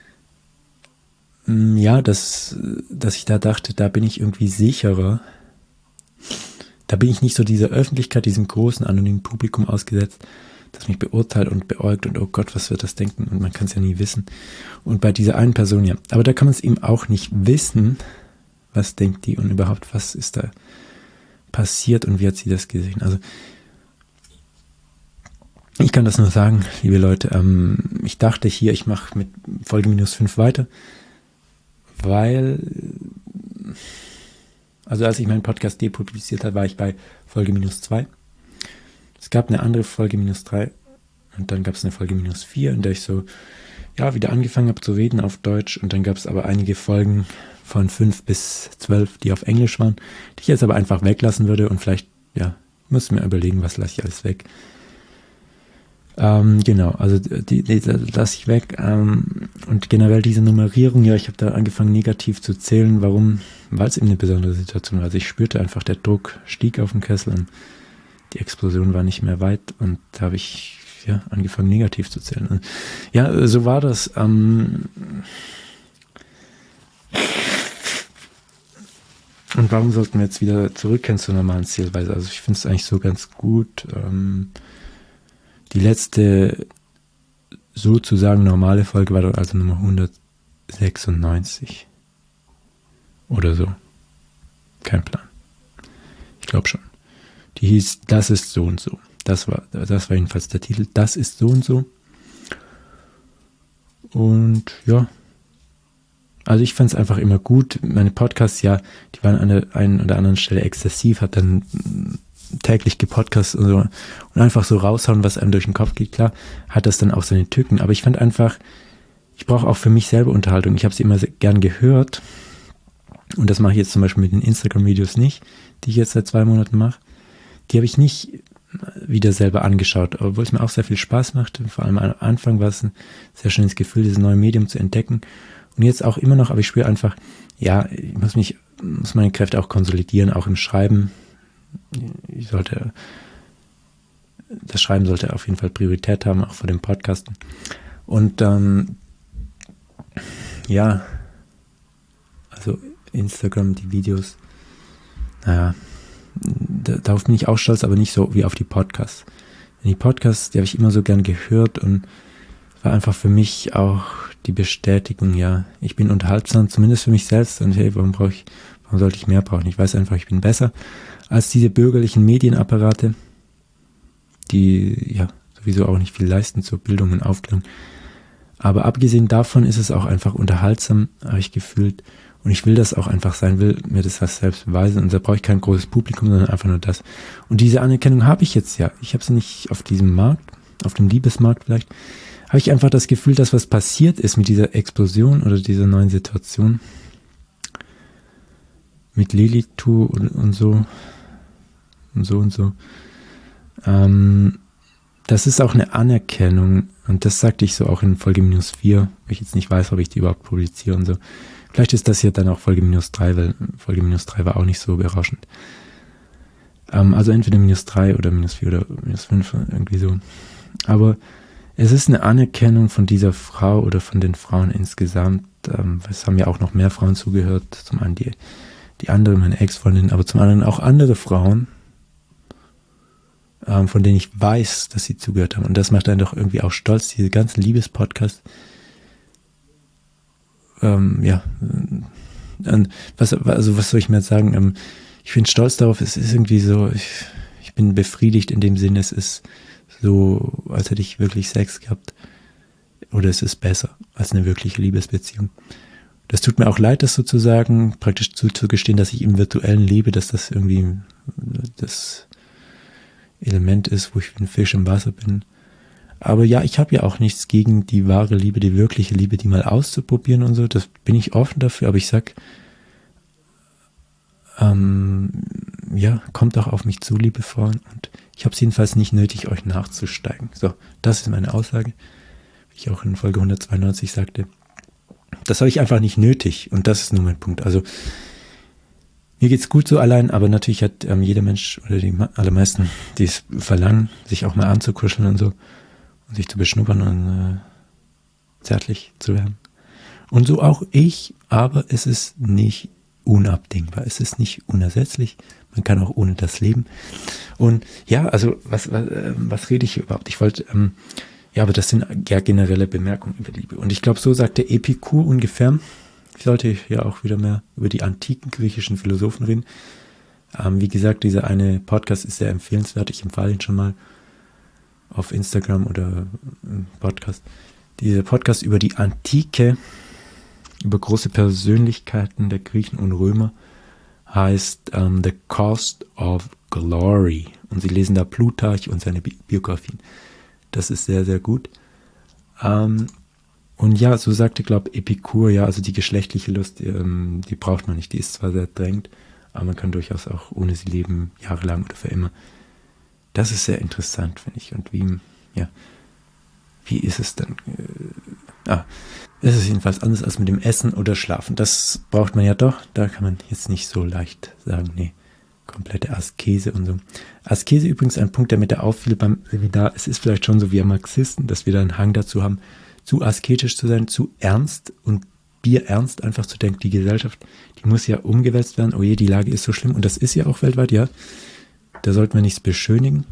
Ähm, ja, dass, dass ich da dachte, da bin ich irgendwie sicherer. Da bin ich nicht so dieser Öffentlichkeit, diesem großen anonymen Publikum ausgesetzt, das mich beurteilt und beäugt und oh Gott, was wird das denken? Und man kann es ja nie wissen. Und bei dieser einen Person ja. Aber da kann man es eben auch nicht wissen, was denkt die und überhaupt, was ist da passiert und wie hat sie das gesehen. Also Ich kann das nur sagen, liebe Leute, ähm, ich dachte hier, ich mache mit Folge minus fünf weiter, weil, also als ich meinen Podcast depubliziert habe, war ich bei Folge minus zwei. Es gab eine andere Folge minus drei und dann gab es eine Folge minus vier, in der ich so, ja, wieder angefangen habe zu reden auf Deutsch, und dann gab es aber einige Folgen von fünf bis zwölf, die auf Englisch waren, die ich jetzt aber einfach weglassen würde, und vielleicht, ja, ich muss mir überlegen, was lasse ich alles weg. Ähm, genau, also die, die, die lasse ich weg. Ähm, und generell diese Nummerierung, ja, ich habe da angefangen negativ zu zählen. Warum? Weil es eben eine besondere Situation war. Also ich spürte einfach, der Druck stieg auf dem Kessel und die Explosion war nicht mehr weit, und da habe ich ja angefangen negativ zu zählen. Und ja, so war das. Ähm, und warum sollten wir jetzt wieder zurückkehren zur normalen Zählweise? Also ich finde es eigentlich so ganz gut. Ähm, Die letzte sozusagen normale Folge war doch also Nummer hundertsechsundneunzig. Oder so. Kein Plan. Ich glaube schon. Die hieß Das ist so und so. Das war, das war jedenfalls der Titel. Das ist so und so. Und ja. Also ich fand es einfach immer gut. Meine Podcasts, ja, die waren an der einen oder anderen Stelle exzessiv, hat dann täglich gepodcast und so, und einfach so raushauen, was einem durch den Kopf geht. Klar, hat das dann auch seine Tücken, aber ich fand einfach, ich brauche auch für mich selber Unterhaltung. Ich habe sie immer sehr gern gehört, und das mache ich jetzt zum Beispiel mit den Instagram-Videos nicht, die ich jetzt seit zwei Monaten mache. Die habe ich nicht wieder selber angeschaut, obwohl es mir auch sehr viel Spaß machte. Vor allem am Anfang war es ein sehr schönes Gefühl, dieses neue Medium zu entdecken, und jetzt auch immer noch, aber ich spüre einfach, ja, ich muss mich, muss meine Kräfte auch konsolidieren, auch im Schreiben. Ich sollte, das Schreiben sollte auf jeden Fall Priorität haben, auch vor dem Podcasten. Und ähm, ja, also Instagram, die Videos, naja, da, darauf bin ich auch stolz, aber nicht so wie auf die Podcasts. Die Podcasts, die habe ich immer so gern gehört, und war einfach für mich auch die Bestätigung, ja, ich bin unterhaltsam, zumindest für mich selbst, und hey, warum brauche ich, warum sollte ich mehr brauchen? Ich weiß einfach, ich bin besser als diese bürgerlichen Medienapparate, die ja sowieso auch nicht viel leisten zur Bildung und Aufklärung. Aber abgesehen davon ist es auch einfach unterhaltsam, habe ich gefühlt. Und ich will das auch einfach sein, will mir das was selbst beweisen. Und da brauche ich kein großes Publikum, sondern einfach nur das. Und diese Anerkennung habe ich jetzt ja. Ich habe sie nicht auf diesem Markt, auf dem Liebesmarkt vielleicht. Habe ich einfach das Gefühl, dass was passiert ist mit dieser Explosion oder dieser neuen Situation. Mit Lilitu und, und so. Und so und so. Ähm, das ist auch eine Anerkennung, und das sagte ich so auch in Folge minus vier, wo ich jetzt nicht weiß, ob ich die überhaupt publiziere und so. Vielleicht ist das hier dann auch Folge minus drei, weil Folge minus drei war auch nicht so berauschend. Ähm, also entweder minus drei oder minus vier oder minus fünf, irgendwie so. Aber es ist eine Anerkennung von dieser Frau oder von den Frauen insgesamt. Ähm, es haben ja auch noch mehr Frauen zugehört. Zum einen die, die andere, meine Ex-Freundin, aber zum anderen auch andere Frauen, ähm, von denen ich weiß, dass sie zugehört haben. Und das macht einen doch irgendwie auch stolz, diese ganzen Liebespodcasts. Ähm, ja, und was, also was soll ich mir jetzt sagen? Ähm, ich bin stolz darauf, es ist irgendwie so, ich, ich bin befriedigt in dem Sinne, es ist so, als hätte ich wirklich Sex gehabt. Oder es ist besser als eine wirkliche Liebesbeziehung. Das tut mir auch leid, das sozusagen praktisch zuzugestehen, dass ich im Virtuellen lebe, dass das irgendwie das Element ist, wo ich wie ein Fisch im Wasser bin. Aber ja, ich habe ja auch nichts gegen die wahre Liebe, die wirkliche Liebe, die mal auszuprobieren und so. Das bin ich offen dafür, aber ich sag, ähm, ja, kommt auch auf mich zu, liebe Frauen. Und ich habe es jedenfalls nicht nötig, euch nachzusteigen. So, das ist meine Aussage, wie ich auch in Folge hundertzweiundneunzig sagte. Das habe ich einfach nicht nötig, und das ist nur mein Punkt. Also mir geht's gut so allein, aber natürlich hat ähm, jeder Mensch oder die allermeisten dieses Verlangen, sich auch mal anzukuscheln und so und sich zu beschnuppern und äh, zärtlich zu werden. Und so auch ich, aber es ist nicht unabdingbar, es ist nicht unersetzlich. Man kann auch ohne das leben. Und ja, also was was, äh, was rede ich hier überhaupt? Ich wollte ähm, Ja, aber das sind ja generelle Bemerkungen über Liebe. Und ich glaube, so sagt der Epikur ungefähr. Ich sollte ja auch wieder mehr über die antiken griechischen Philosophen reden. Ähm, wie gesagt, dieser eine Podcast ist sehr empfehlenswert. Ich empfehle ihn schon mal. auf Instagram oder im Podcast. Dieser Podcast über die Antike, über große Persönlichkeiten der Griechen und Römer, heißt um, The Cost of Glory. Und sie lesen da Plutarch und seine Bi- Biografien. Das ist sehr, sehr gut. Um, und ja, so sagte, glaube ich, Epikur, ja, also die geschlechtliche Lust, ähm, die braucht man nicht. Die ist zwar sehr drängend, aber man kann durchaus auch ohne sie leben, jahrelang oder für immer. Das ist sehr interessant, finde ich. Und wie, ja, wie ist es dann? Äh, ah, es ist jedenfalls anders als mit dem Essen oder Schlafen. Das braucht man ja doch. Da kann man jetzt nicht so leicht sagen, nee, komplette Askese und so. Askese übrigens ein Punkt, der mir da auffiel beim Seminar. Es ist vielleicht schon so wie Marxisten, dass wir da einen Hang dazu haben, zu asketisch zu sein, zu ernst und bierernst einfach zu denken, die Gesellschaft, die muss ja umgewälzt werden. Oh je, die Lage ist so schlimm. Und das ist ja auch weltweit, ja. Da sollten wir nichts beschönigen.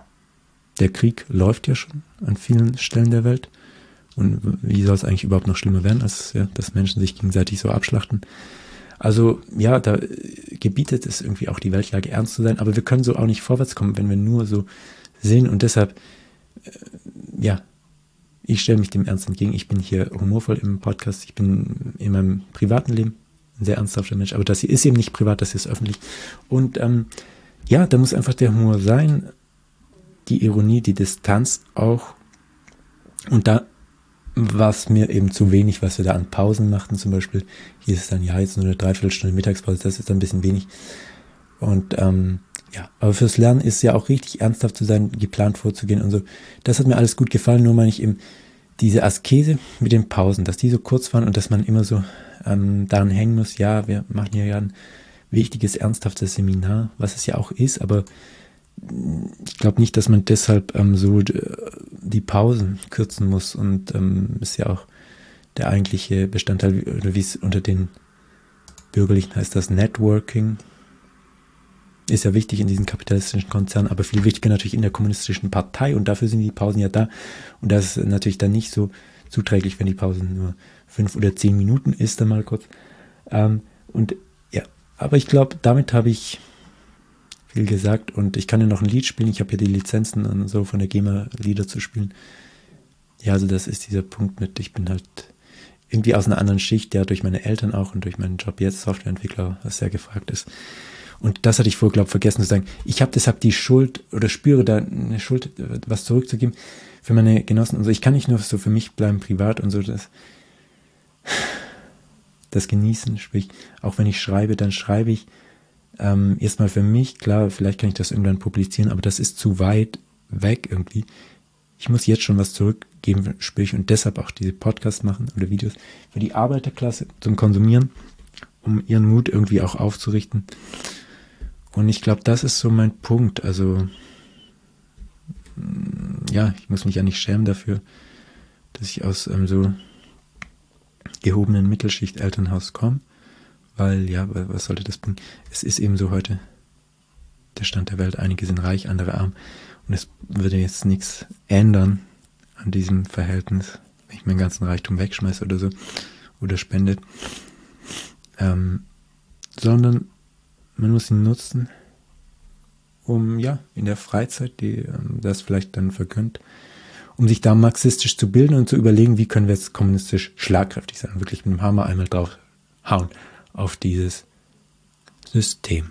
Der Krieg läuft ja schon an vielen Stellen der Welt. Und wie soll es eigentlich überhaupt noch schlimmer werden, als ja, dass Menschen sich gegenseitig so abschlachten? Also ja, da gebietet es irgendwie auch die Weltlage ernst zu sein, aber wir können so auch nicht vorwärts kommen, wenn wir nur so sehen. Und deshalb, äh, ja, ich stelle mich dem ernst entgegen. Ich bin hier humorvoll im Podcast. Ich bin in meinem privaten Leben ein sehr ernsthafter Mensch. Aber das hier ist eben nicht privat, das hier ist öffentlich. Und ähm, ja, da muss einfach der Humor sein, die Ironie, die Distanz auch. Und da war es mir eben zu wenig, was wir da an Pausen machten zum Beispiel. Hier ist es dann, ja, jetzt nur eine Dreiviertelstunde Mittagspause, das ist ein bisschen wenig. Und ähm, ja, aber fürs Lernen ist ja auch richtig ernsthaft zu sein, geplant vorzugehen und so. Das hat mir alles gut gefallen, nur meine ich eben diese Askese mit den Pausen, dass die so kurz waren und dass man immer so ähm, daran hängen muss, ja, wir machen hier ja ein wichtiges, ernsthaftes Seminar, was es ja auch ist, aber ich glaube nicht, dass man deshalb ähm, so die Pausen kürzen muss und ähm, ist ja auch der eigentliche Bestandteil, oder wie es unter den Bürgerlichen heißt, das Networking, ist ja wichtig in diesen kapitalistischen Konzernen, aber viel wichtiger natürlich in der kommunistischen Partei und dafür sind die Pausen ja da und das ist natürlich dann nicht so zuträglich, wenn die Pause nur fünf oder zehn Minuten ist, dann mal kurz. Ähm, und ja, aber ich glaube, damit habe ich viel gesagt und ich kann ja noch ein Lied spielen, ich habe ja die Lizenzen und so von der GEMA Lieder zu spielen. Ja, also das ist dieser Punkt mit, ich bin halt irgendwie aus einer anderen Schicht, ja, durch meine Eltern auch und durch meinen Job jetzt Softwareentwickler, was sehr gefragt ist. Und das hatte ich vorher, glaube ich, vergessen zu sagen. Ich habe deshalb die Schuld oder spüre da eine Schuld, was zurückzugeben für meine Genossen und so. Ich kann nicht nur so für mich bleiben, privat und so. Das, das Genießen, sprich, auch wenn ich schreibe, dann schreibe ich ähm, erstmal für mich. Klar, vielleicht kann ich das irgendwann publizieren, aber das ist zu weit weg irgendwie. Ich muss jetzt schon was zurückgeben, sprich, und deshalb auch diese Podcasts machen oder Videos für die Arbeiterklasse zum Konsumieren, um ihren Mut irgendwie auch aufzurichten. Und ich glaube, das ist so mein Punkt. Also, ja, ich muss mich ja nicht schämen dafür, dass ich aus ähm, so gehobenen Mittelschicht-Elternhaus komme. Weil, ja, was sollte das bringen? Es ist eben so heute der Stand der Welt. Einige sind reich, andere arm. Und es würde jetzt nichts ändern an diesem Verhältnis, wenn ich meinen ganzen Reichtum wegschmeiße oder so oder spende. Ähm, sondern man muss ihn nutzen, um ja in der Freizeit, die ähm, das vielleicht dann vergönnt, um sich da marxistisch zu bilden und zu überlegen, wie können wir jetzt kommunistisch schlagkräftig sein, wirklich mit dem Hammer einmal drauf hauen auf dieses System.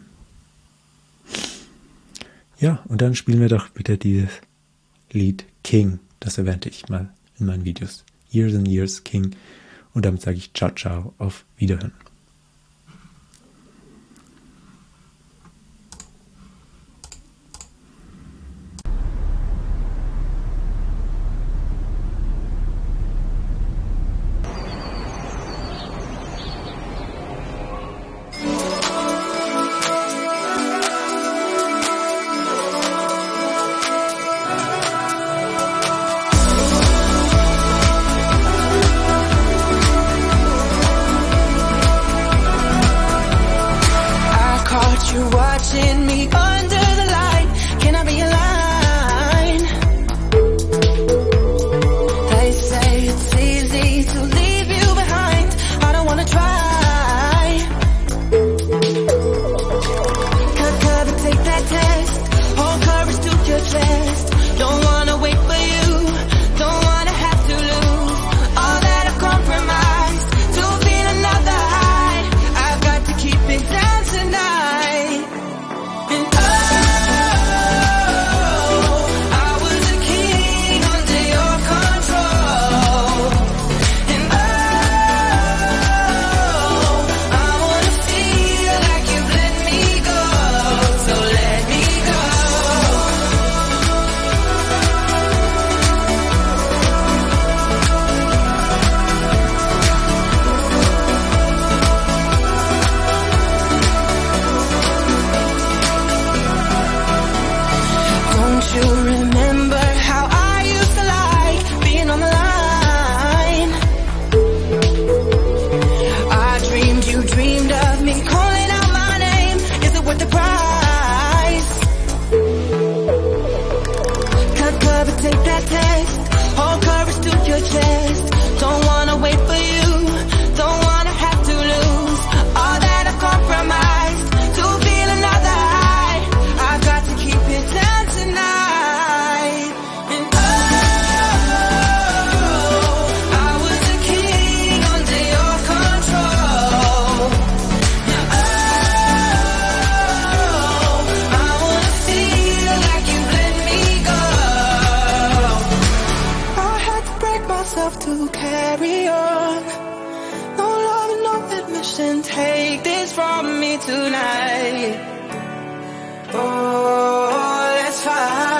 Ja, und dann spielen wir doch bitte dieses Lied King, das erwähnte ich mal in meinen Videos. Years and Years King. Und damit sage ich ciao, ciao, auf Wiederhören. myself to carry on. No love, no admission, take this from me tonight. Oh, let's fight.